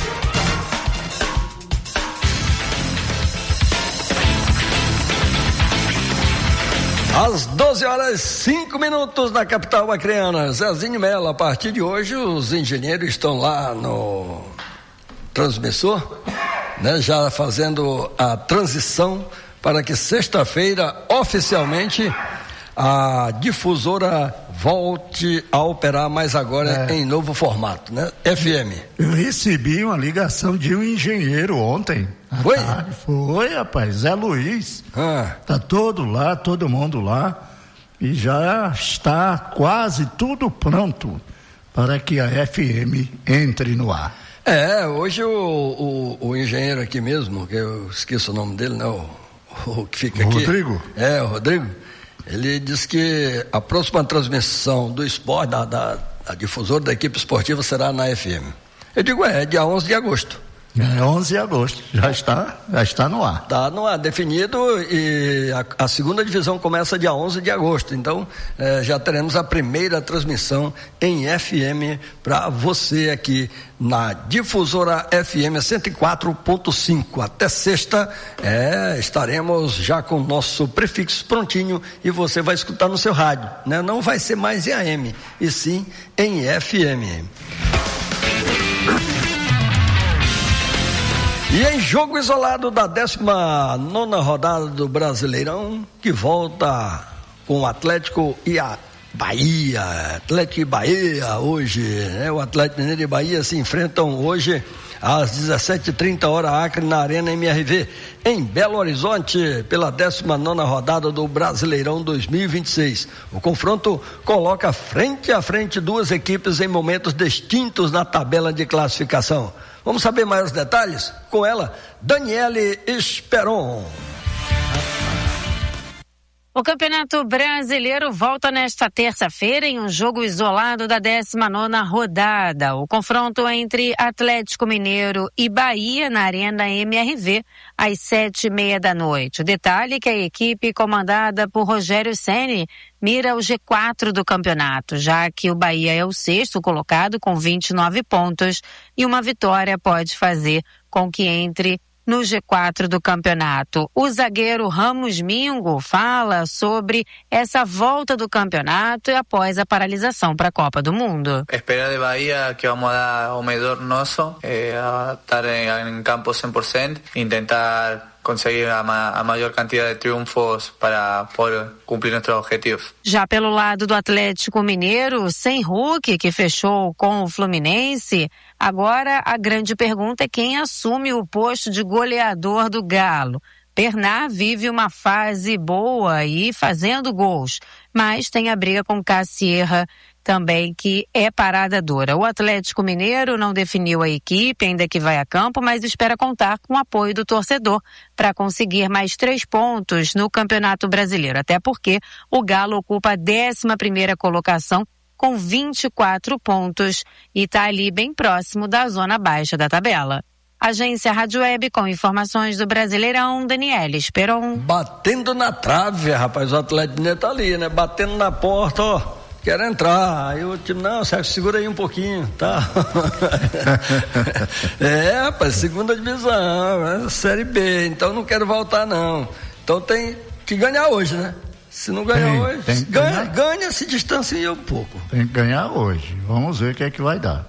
Às doze horas cinco minutos na capital acreana. Zezinho Mello, a partir de hoje os engenheiros estão lá no transmissor, né, já fazendo a transição para que sexta-feira oficialmente a difusora volte a operar, mas agora é. em novo formato, né? F M. Eu recebi uma ligação de um engenheiro ontem. Foi? Tarde. Foi, rapaz, Zé Luiz. Ah. Tá todo lá, todo mundo lá. E já está quase tudo pronto para que a F M entre no ar. É, hoje o, o, o engenheiro aqui mesmo, que eu esqueço o nome dele, né? O, o que fica o aqui. Rodrigo? É, o Rodrigo. Ele disse que a próxima transmissão do esporte, da, da, da difusora da equipe esportiva será na F M. Eu digo, é, dia onze de agosto. É onze de agosto, já está, já está no ar. Está no ar, definido, e a, a segunda divisão começa dia onze de agosto, então eh, já teremos a primeira transmissão em F M para você aqui na difusora F M cento e quatro ponto cinco. Até sexta é, estaremos já com o nosso prefixo prontinho e você vai escutar no seu rádio, né? Não vai ser mais em A M, e sim em F M. E em jogo isolado da décima nona rodada do Brasileirão, que volta com o Atlético e a Bahia, Atlético e Bahia hoje, né? O Atlético Mineiro e Bahia se enfrentam hoje às dezessete e trinta horas Acre na Arena M R V, em Belo Horizonte, pela décima nona rodada do Brasileirão dois mil e vinte e seis. O confronto coloca frente a frente duas equipes em momentos distintos na tabela de classificação. Vamos saber maiores detalhes com ela, Daniele Esperon. O Campeonato Brasileiro volta nesta terça-feira em um jogo isolado da décima nona rodada. O confronto entre Atlético Mineiro e Bahia na Arena M R V às sete e meia da noite. O detalhe é que a equipe comandada por Rogério Ceni mira o G quatro do campeonato, já que o Bahia é o sexto colocado com vinte e nove pontos e uma vitória pode fazer com que entre no G quatro do campeonato. O zagueiro Ramos Mingo fala sobre essa volta do campeonato e após a paralisação para a Copa do Mundo. Esperar de Bahia que vamos dar o melhor nosso, eh, a estar em, em campo cem por cento, intentar conseguir a, ma a maior quantidade de triunfos para poder cumprir nossos objetivos. Já pelo lado do Atlético Mineiro, sem Hulk, que fechou com o Fluminense, agora a grande pergunta é quem assume o posto de goleador do Galo. Bernard vive uma fase boa e fazendo gols, mas tem a briga com Cassierra também que é parada dura. O Atlético Mineiro não definiu a equipe, ainda que vai a campo, mas espera contar com o apoio do torcedor para conseguir mais três pontos no Campeonato Brasileiro, até porque o Galo ocupa a décima primeira colocação com vinte e quatro pontos e está ali bem próximo da zona baixa da tabela. Agência Rádio Web com informações do Brasileirão, Daniela Esperon. Batendo na trave, rapaz, o Atlético Mineiro tá ali, né? Batendo na porta, ó. Quero entrar, aí o time, não, Sérgio, segura aí um pouquinho, tá? É, rapaz, segunda divisão, é Série B, então não quero voltar não. Então tem que ganhar hoje, né? Se não ganhar tem, hoje, tem ganha, ganhar. ganha, se distancia um pouco. Tem que ganhar hoje, vamos ver o que é que vai dar.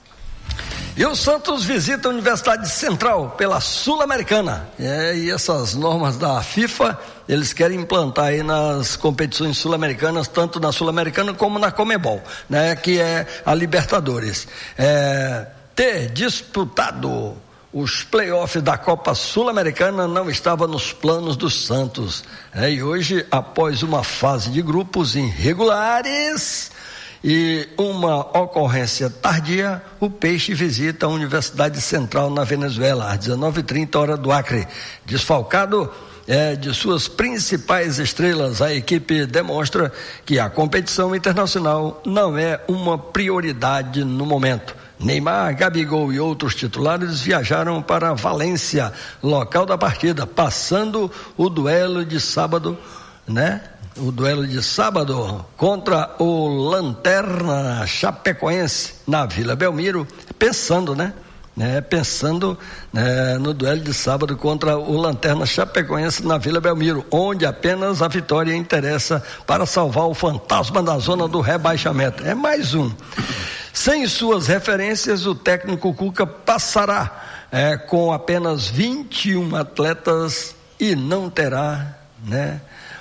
E o Santos visita a Universidade Central pela Sul-Americana. É, e essas normas da FIFA, eles querem implantar aí nas competições sul-americanas, tanto na Sul-Americana como na Conmebol, né? Que é a Libertadores. É, ter disputado os playoffs da Copa Sul-Americana não estava nos planos do Santos. É, e hoje, após uma fase de grupos irregulares e uma ocorrência tardia, o Peixe visita a Universidade Central na Venezuela, às dezenove e trinta, hora do Acre. Desfalcado é, de suas principais estrelas, a equipe demonstra que a competição internacional não é uma prioridade no momento. Neymar, Gabigol e outros titulares viajaram para Valência, local da partida, passando o duelo de sábado, né? O duelo de sábado contra o Lanterna Chapecoense na Vila Belmiro, pensando, né? né? Pensando né, no duelo de sábado contra o Lanterna Chapecoense na Vila Belmiro, onde apenas a vitória interessa para salvar o fantasma da zona do rebaixamento. É mais um. Sem suas referências, o técnico Cuca passará é, com apenas vinte e um atletas e não terá, né?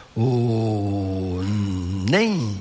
O, nem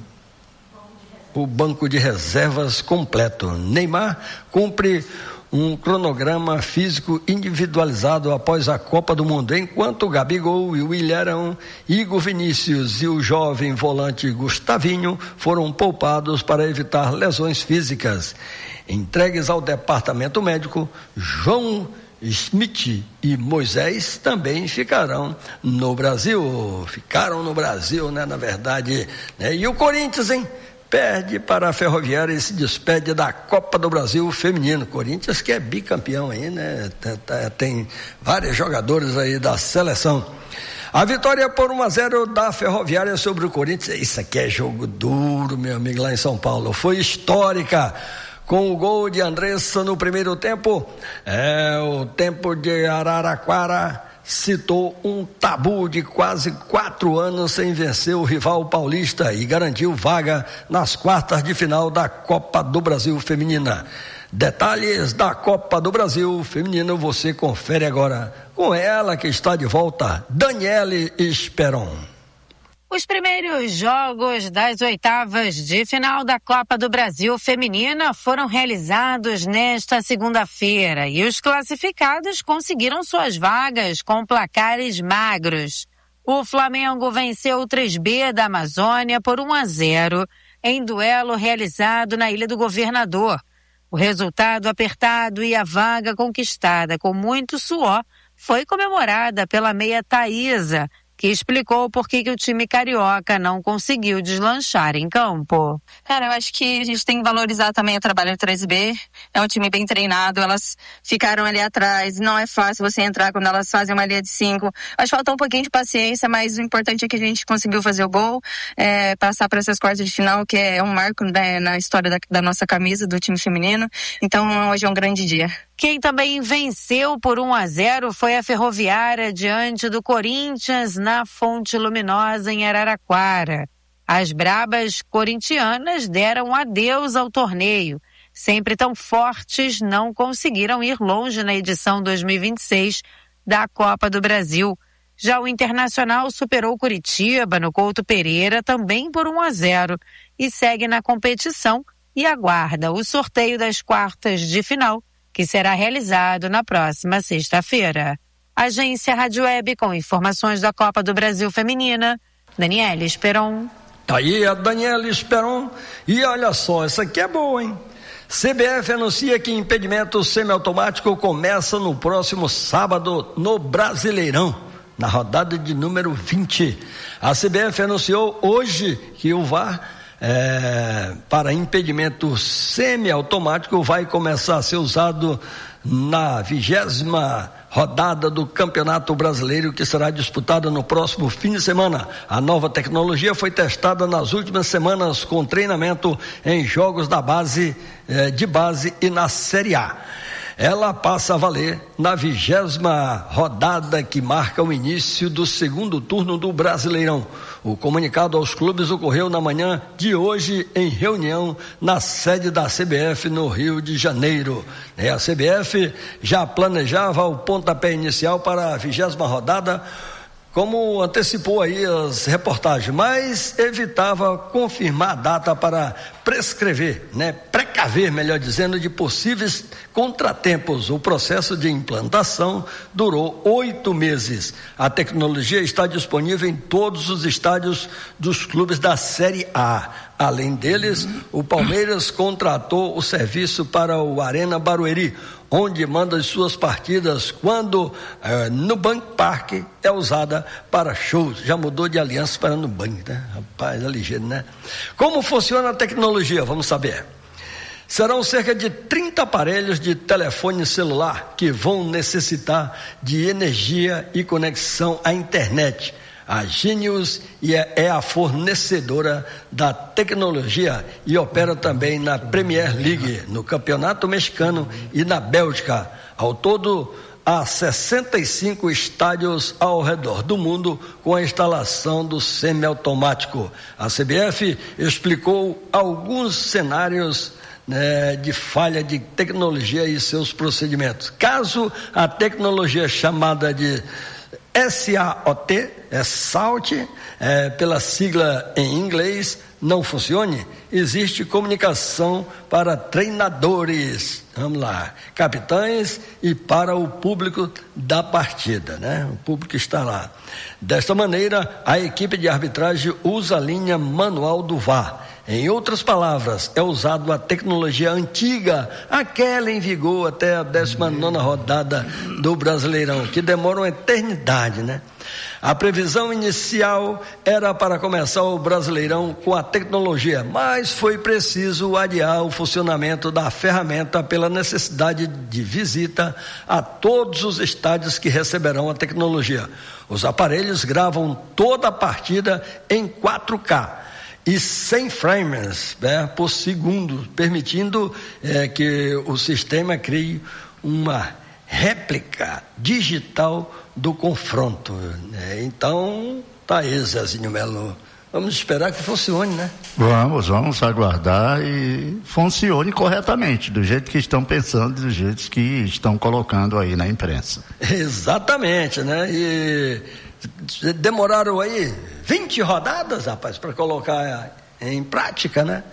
o banco de reservas completo. Neymar cumpre um cronograma físico individualizado após a Copa do Mundo, enquanto Gabigol e o Ilharão, Igor Vinícius e o jovem volante Gustavinho foram poupados para evitar lesões físicas. Entregues ao departamento médico, João Schmidt e Moisés também ficarão no Brasil, ficaram no Brasil, né, na verdade, né? E o Corinthians, hein, perde para a Ferroviária e se despede da Copa do Brasil feminino. Corinthians que é bicampeão aí, né, tem, tem vários jogadores aí da seleção. A vitória por um a zero da Ferroviária sobre o Corinthians, isso aqui é jogo duro, meu amigo, lá em São Paulo, foi histórica. Com o gol de Andressa no primeiro tempo, é, o tempo de Araraquara citou um tabu de quase quatro anos sem vencer o rival paulista e garantiu vaga nas quartas de final da Copa do Brasil Feminina. Detalhes da Copa do Brasil Feminina você confere agora com ela que está de volta, Daniele Esperon. Os primeiros jogos das oitavas de final da Copa do Brasil Feminina foram realizados nesta segunda-feira e os classificados conseguiram suas vagas com placares magros. O Flamengo venceu o três B da Amazônia por um a zero em duelo realizado na Ilha do Governador. O resultado apertado e a vaga conquistada com muito suor foi comemorada pela meia Thaísa, que explicou por que, que o time carioca não conseguiu deslanchar em campo. Cara, eu acho que a gente tem que valorizar também o trabalho do três B. É um time bem treinado, elas ficaram ali atrás. Não é fácil você entrar quando elas fazem uma linha de cinco. Acho que falta um pouquinho de paciência, mas o importante é que a gente conseguiu fazer o gol, é, passar para essas quartas de final, que é um marco, né, na história da, da nossa camisa, do time feminino. Então, hoje é um grande dia. Quem também venceu por um a zero foi a Ferroviária diante do Corinthians na Fonte Luminosa em Araraquara. As brabas corintianas deram adeus ao torneio. Sempre tão fortes, não conseguiram ir longe na edição dois mil e vinte e seis da Copa do Brasil. Já o Internacional superou o Curitiba no Couto Pereira também por um a zero e segue na competição e aguarda o sorteio das quartas de final, que será realizado na próxima sexta-feira. Agência Rádio Web com informações da Copa do Brasil Feminina, Daniela Esperon. Tá aí a Daniela Esperon. E olha só, essa aqui é boa, hein? C B F anuncia que impedimento semiautomático começa no próximo sábado no Brasileirão, na rodada de número vinte. A C B F anunciou hoje que o V A R é, para impedimento semiautomático vai começar a ser usado na vigésima rodada do Campeonato Brasileiro, que será disputada no próximo fim de semana. A nova tecnologia foi testada nas últimas semanas com treinamento em jogos da base, eh, de base e na Série A. Ela passa a valer na vigésima rodada que marca o início do segundo turno do Brasileirão. O comunicado aos clubes ocorreu na manhã de hoje em reunião na sede da C B F no Rio de Janeiro. A C B F já planejava o pontapé inicial para a vigésima rodada, como antecipou aí as reportagens, mas evitava confirmar a data para prescrever, né, precaver, melhor dizendo, de possíveis contratempos. O processo de implantação durou oito meses. A tecnologia está disponível em todos os estádios dos clubes da Série A. Além deles, o Palmeiras contratou o serviço para o Arena Barueri, onde manda as suas partidas quando eh, Nubank Park é usada para shows. Já mudou de aliança para Nubank, né? Rapaz, é ligeiro, né? Como funciona a tecnologia? Vamos saber. Serão cerca de trinta aparelhos de telefone celular que vão necessitar de energia e conexão à internet. A Genius é a fornecedora da tecnologia e opera também na Premier League, no Campeonato Mexicano e na Bélgica. Ao todo, há sessenta e cinco estádios ao redor do mundo com a instalação do semiautomático. A C B F explicou alguns cenários né, de falha de tecnologia e seus procedimentos. Caso a tecnologia chamada de S A O T, é S A U T, é, pela sigla em inglês, não funcione, existe comunicação para treinadores, vamos lá, capitães e para o público da partida, né? O público está lá. Desta maneira, a equipe de arbitragem usa a linha manual do V A R. Em outras palavras, é usado a tecnologia antiga, aquela em vigor até a décima nona rodada do Brasileirão, que demora uma eternidade, né? A previsão inicial era para começar o Brasileirão com a tecnologia, mas foi preciso adiar o funcionamento da ferramenta pela necessidade de visita a todos os estádios que receberão a tecnologia. Os aparelhos gravam toda a partida em quatro K. E cem frames, né, por segundo, permitindo é, que o sistema crie uma réplica digital do confronto. Né? Então, tá aí, Zezinho Melo. Vamos esperar que funcione, né? Vamos, vamos aguardar e funcione corretamente, do jeito que estão pensando, do jeito que estão colocando aí na imprensa. Exatamente, né? E demoraram aí vinte rodadas, rapaz, para colocar em prática, né?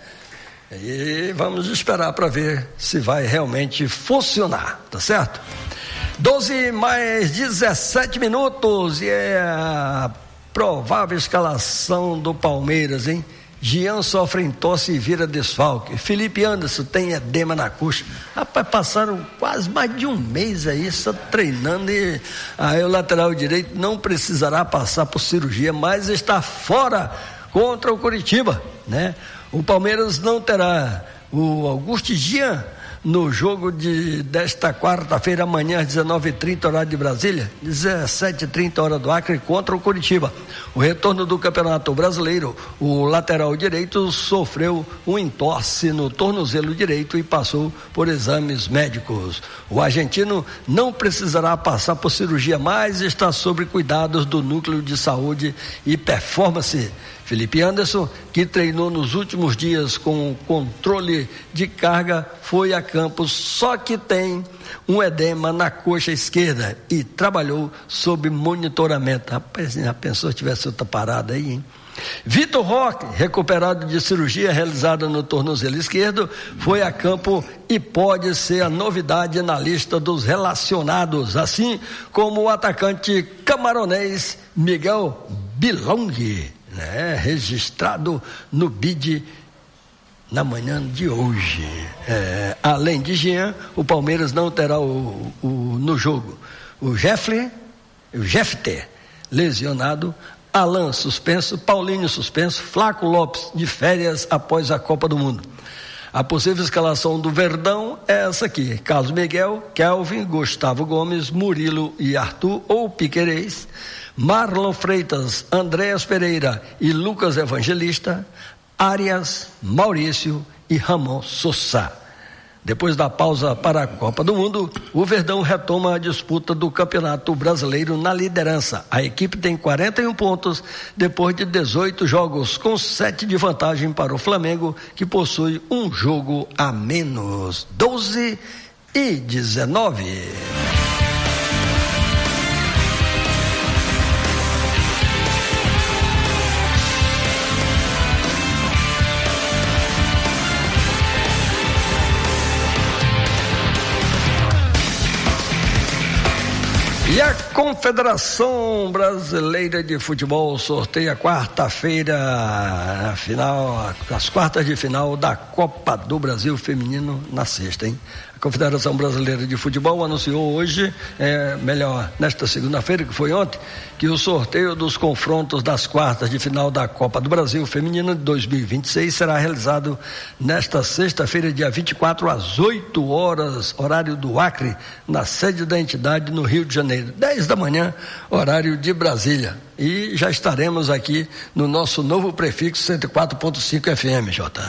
E vamos esperar para ver se vai realmente funcionar, tá certo? doze mais dezessete minutos e é a provável escalação do Palmeiras, hein? Jean sofre em tosse e vira desfalque. Felipe Anderson tem edema na coxa. Rapaz, passaram quase mais de um mês aí só treinando e aí o lateral direito não precisará passar por cirurgia, mas está fora contra o Coritiba, né? O Palmeiras não terá o Augusto Jean no jogo de desta quarta-feira, amanhã às dezenove e trinta, horário de Brasília, dezessete e trinta, hora do Acre, contra o Coritiba. O retorno do Campeonato Brasileiro, o lateral direito sofreu um entorse no tornozelo direito e passou por exames médicos. O argentino não precisará passar por cirurgia, mas está sob cuidados do Núcleo de Saúde e Performance. Felipe Anderson, que treinou nos últimos dias com controle de carga, foi a campo, só que tem um edema na coxa esquerda e trabalhou sob monitoramento. Rapaz, já pensou se tivesse outra parada aí, hein? Vitor Roque, recuperado de cirurgia realizada no tornozelo esquerdo, foi a campo e pode ser a novidade na lista dos relacionados, assim como o atacante camaronês Miguel Bilong. né, registrado no B I D na manhã de hoje. É, além de Jean, o Palmeiras não terá o, o, no jogo o Jeffrey, o Jeffter, lesionado, Alan suspenso, Paulinho suspenso, Flaco Lopes de férias após a Copa do Mundo. A possível escalação do Verdão é essa aqui: Carlos Miguel, Kelvin, Gustavo Gomes, Murilo e Arthur ou Piquerez, Marlon Freitas, Andréas Pereira e Lucas Evangelista, Arias, Maurício e Ramon Sossá. Depois da pausa para a Copa do Mundo, o Verdão retoma a disputa do Campeonato Brasileiro na liderança. A equipe tem quarenta e um pontos depois de dezoito jogos, com sete de vantagem para o Flamengo, que possui um jogo a menos. doze e dezenove. E a Confederação Brasileira de Futebol sorteia quarta-feira a final, as quartas de final da Copa do Brasil Feminino na sexta, hein? A Confederação Brasileira de Futebol anunciou hoje, é, melhor, nesta segunda-feira, que foi ontem, que o sorteio dos confrontos das quartas de final da Copa do Brasil Feminino de dois mil e vinte e seis será realizado nesta sexta-feira, dia vinte e quatro, às oito horas, horário do Acre, na sede da entidade no Rio de Janeiro, dez da manhã, horário de Brasília. E já estaremos aqui no nosso novo prefixo cento e quatro ponto cinco F M, Jota.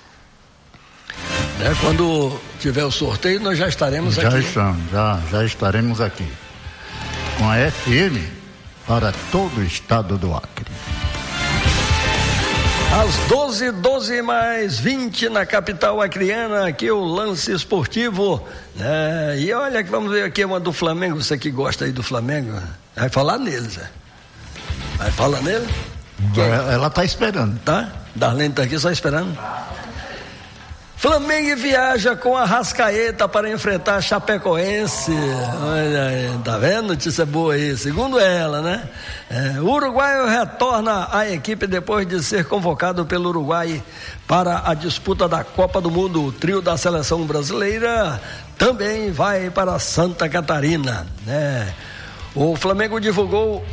É, quando tiver o sorteio, nós já estaremos já aqui. Estamos, já, já estaremos aqui. Com a F M para todo o estado do Acre. Às doze, doze mais vinte na capital acreana, aqui o lance esportivo, né? E olha que vamos ver aqui uma do Flamengo, você que gosta aí do Flamengo, vai falar nele, Zé. Vai falar nele? Ela, ela tá esperando. Tá? Darlene tá aqui só esperando. Flamengo viaja com a Arrascaeta para enfrentar a Chapecoense. Olha aí, tá vendo? Notícia boa aí, segundo ela, né? É, o uruguaio retorna à equipe depois de ser convocado pelo Uruguai para a disputa da Copa do Mundo. O trio da seleção brasileira também vai para Santa Catarina, né? O Flamengo divulgou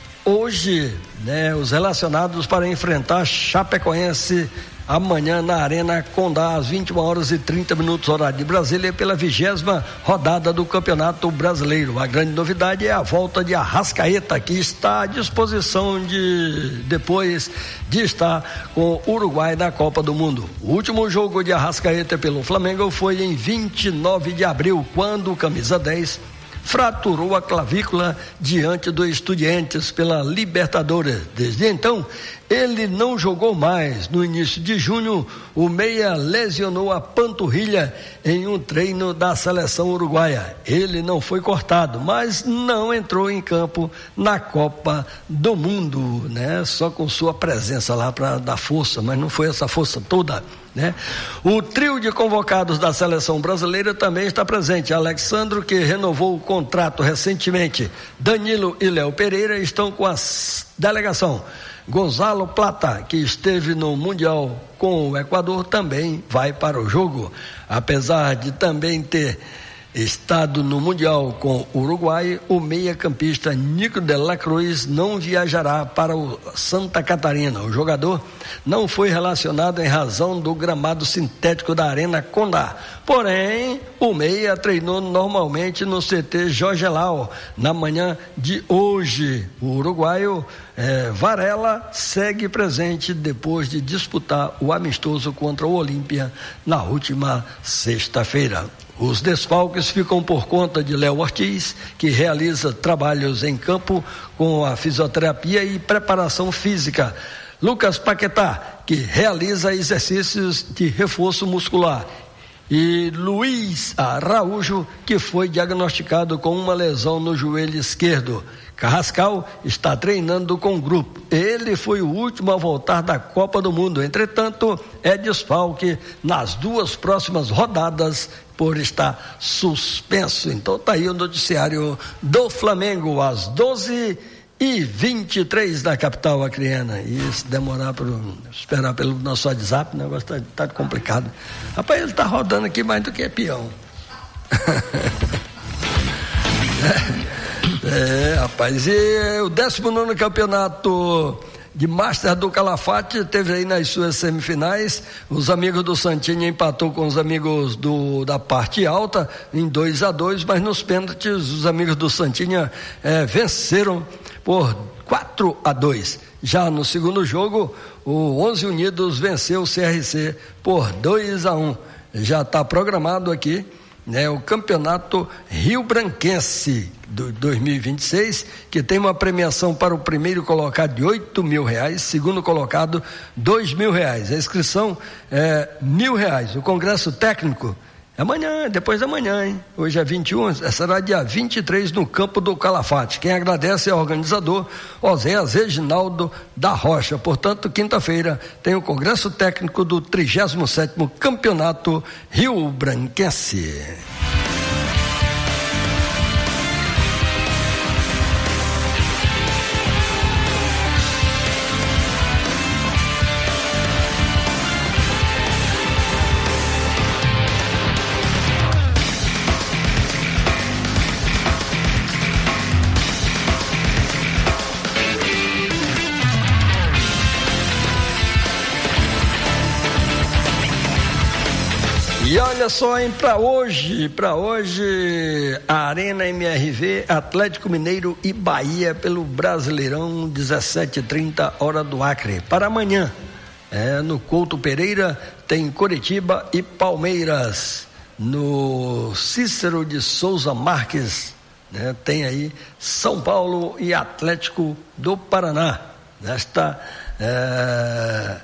hoje, né, os relacionados para enfrentar a Chapecoense amanhã na Arena Condá, às vinte e uma horas e trinta minutos, horário de Brasília, pela vigésima rodada do Campeonato Brasileiro. A grande novidade é a volta de Arrascaeta, que está à disposição de, depois de estar com o Uruguai na Copa do Mundo. O último jogo de Arrascaeta pelo Flamengo foi em vinte e nove de abril, quando o camisa dez fraturou a clavícula diante do Estudiantes pela Libertadores. Desde então, ele não jogou mais. No início de junho, o meia lesionou a panturrilha em um treino da seleção uruguaia. Ele não foi cortado, mas não entrou em campo na Copa do Mundo, né? Só com sua presença lá para dar força, mas não foi essa força toda, né? O trio de convocados da seleção brasileira também está presente. Alexandro, que renovou o contrato recentemente, Danilo e Léo Pereira estão com a delegação. Gonzalo Plata, que esteve no Mundial com o Equador, também vai para o jogo. Apesar de também ter estado no Mundial com o Uruguai, o meia-campista Nico de la Cruz não viajará para o Santa Catarina. O jogador não foi relacionado em razão do gramado sintético da Arena Condá. Porém, o meia treinou normalmente no C T Jorge Lau na manhã de hoje. O uruguaio eh, Varela segue presente depois de disputar o amistoso contra o Olímpia na última sexta-feira. Os desfalques ficam por conta de Léo Ortiz, que realiza trabalhos em campo com a fisioterapia e preparação física. Lucas Paquetá, que realiza exercícios de reforço muscular. E Luiz Araújo, que foi diagnosticado com uma lesão no joelho esquerdo. Carrascal está treinando com o grupo. Ele foi o último a voltar da Copa do Mundo. Entretanto, é desfalque nas duas próximas rodadas por estar suspenso. Então tá aí o noticiário do Flamengo às doze e vinte e três da capital acreana. E se demorar para esperar pelo nosso WhatsApp, o negócio está tá complicado. Rapaz, ele está rodando aqui mais do que peão. é, é, rapaz, e o décimo nono campeonato de Master do Calafate teve aí nas suas semifinais. Os amigos do Santinha empatou com os amigos do, da parte alta em dois a dois, mas nos pênaltis os amigos do Santinha eh, venceram por quatro a dois. Já no segundo jogo, o onze Unidos venceu o C R C por dois a um. Já está programado aqui, né, o campeonato Rio Branquense do dois mil e vinte e seis, que tem uma premiação para o primeiro colocado de oito mil reais, segundo colocado dois mil reais. A inscrição é mil reais. O congresso técnico é amanhã, depois da manhã, hein? Hoje é vinte e um, será dia vinte e três no campo do Calafate. Quem agradece é o organizador Oséias Reginaldo da Rocha. Portanto, quinta-feira tem o congresso técnico do trigésimo sétimo campeonato Rio Branquense. E olha só, hein, para hoje, para hoje, a Arena M R V, Atlético Mineiro e Bahia pelo Brasileirão, dezessete e trinta, hora do Acre. Para amanhã, é, no Couto Pereira, tem Coritiba e Palmeiras. No Cícero de Souza Marques, né, tem aí São Paulo e Atlético do Paraná. Nesta... É...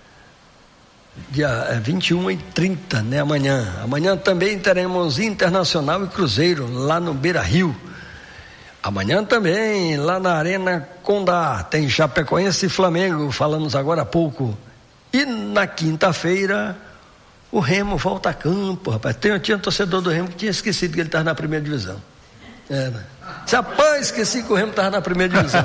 dia vinte e um e trinta, né, amanhã. Amanhã também teremos Internacional e Cruzeiro, lá no Beira-Rio. Amanhã também, lá na Arena Condá, tem Chapecoense e Flamengo, falamos agora há pouco. E na quinta-feira, o Remo volta a campo, rapaz. Tem, tinha um torcedor do Remo que tinha esquecido que ele estava na primeira divisão. É, né? Rapaz, esqueci que o Remo estava na primeira divisão.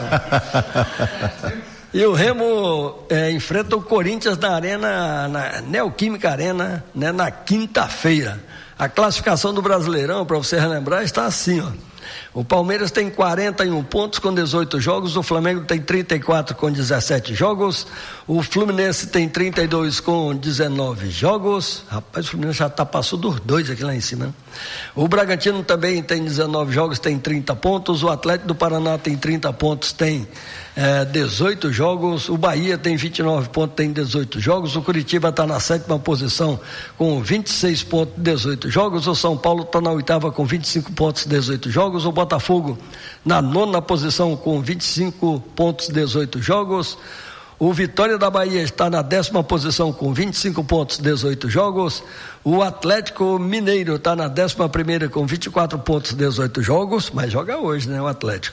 E o Remo é, enfrenta o Corinthians na Arena, na Neoquímica Arena, né, na quinta-feira. A classificação do Brasileirão, para você relembrar, está assim, ó. O Palmeiras tem quarenta e um pontos com dezoito jogos, o Flamengo tem trinta e quatro com dezessete jogos, o Fluminense tem trinta e dois com dezenove jogos. Rapaz, o Fluminense já está passando dos dois aqui lá em cima, né? O Bragantino também tem dezenove jogos, tem trinta pontos, o Atlético do Paraná tem trinta pontos, tem é, dezoito jogos, o Bahia tem vinte e nove pontos, tem dezoito jogos, o Curitiba está na sétima posição com vinte e seis pontos, dezoito jogos, o São Paulo está na oitava com vinte e cinco pontos, dezoito jogos, o Botafogo na nona posição com vinte e cinco pontos, dezoito jogos, o Vitória da Bahia está na décima posição com vinte e cinco pontos, dezoito jogos, o Atlético Mineiro está na décima primeira com vinte e quatro pontos, dezoito jogos, mas joga hoje, né, o Atlético.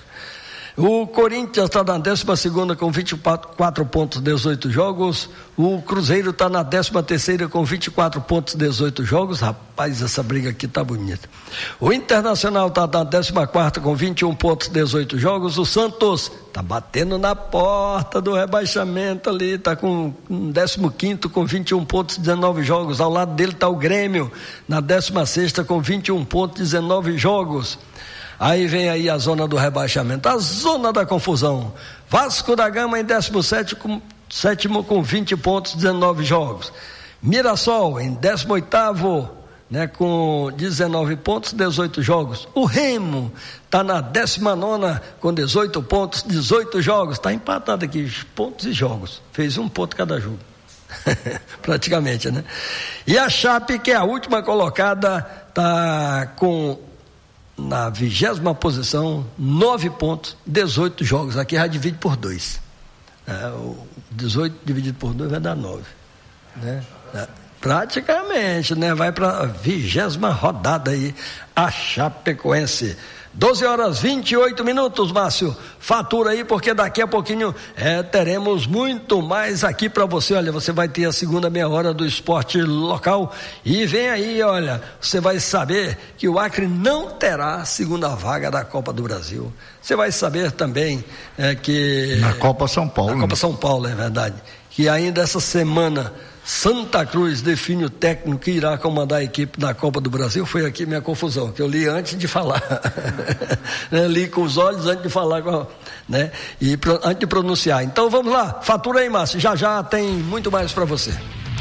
O Corinthians está na décima segunda com vinte e quatro pontos, dezoito jogos. O Cruzeiro está na décima terceira com vinte e quatro pontos, dezoito jogos. Rapaz, essa briga aqui tá bonita. O Internacional está na décima quarta com vinte e um pontos, dezoito jogos. O Santos está batendo na porta do rebaixamento ali, está com décimo quinto com vinte e um pontos, dezenove jogos. Ao lado dele está o Grêmio na décima sexta com vinte e um pontos, dezenove jogos. Aí vem aí a zona do rebaixamento, a zona da confusão. Vasco da Gama em décimo sétimo com vinte pontos, dezenove jogos. Mirassol em décimo oitavo, né, com dezenove pontos, dezoito jogos. O Remo está na décima nona com dezoito pontos, dezoito jogos. Está empatado aqui, pontos e jogos. Fez um ponto cada jogo. Praticamente, né? E a Chape, que é a última colocada, está com... na vigésima posição, nove pontos, dezoito jogos. Aqui já divide por dois. É, o dezoito dividido por dois vai dar nove. Né? É, praticamente, né? Vai para a vigésima rodada aí, a Chapecoense. doze horas vinte e oito minutos, Márcio. Fatura aí, porque daqui a pouquinho é, teremos muito mais aqui para você. Olha, você vai ter a segunda meia hora do esporte local. E vem aí, olha, você vai saber que o Acre não terá a segunda vaga da Copa do Brasil. Você vai saber também é, que... Na Copa São Paulo. Na Copa São Paulo, é verdade. Que ainda essa semana... Santa Cruz define o técnico que irá comandar a equipe na Copa do Brasil. Foi aqui minha confusão, que eu li antes de falar. Li com os olhos antes de falar, né? E antes de pronunciar. Então vamos lá, fatura aí, Márcio. Já já tem muito mais para você.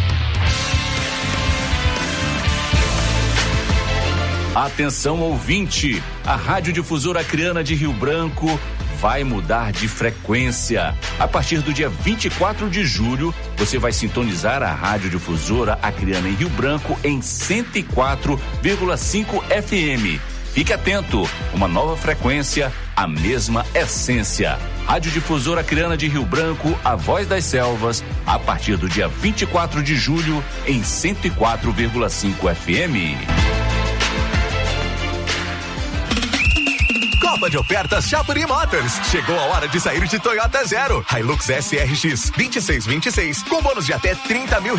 Atenção, ouvinte, a Rádio Difusora Acreana de Rio Branco vai mudar de frequência. A partir do dia vinte e quatro de julho, você vai sintonizar a Rádio Difusora Acreana em Rio Branco em cento e quatro vírgula cinco F M. Fique atento, uma nova frequência, a mesma essência. Rádio Difusora Acreana de Rio Branco, a voz das selvas, a partir do dia vinte e quatro de julho em cento e quatro vírgula cinco F M. Copa de ofertas Chapuri Motors. Chegou a hora de sair de Toyota Zero. Hilux S R X vinte e seis vinte e seis com bônus de até trinta mil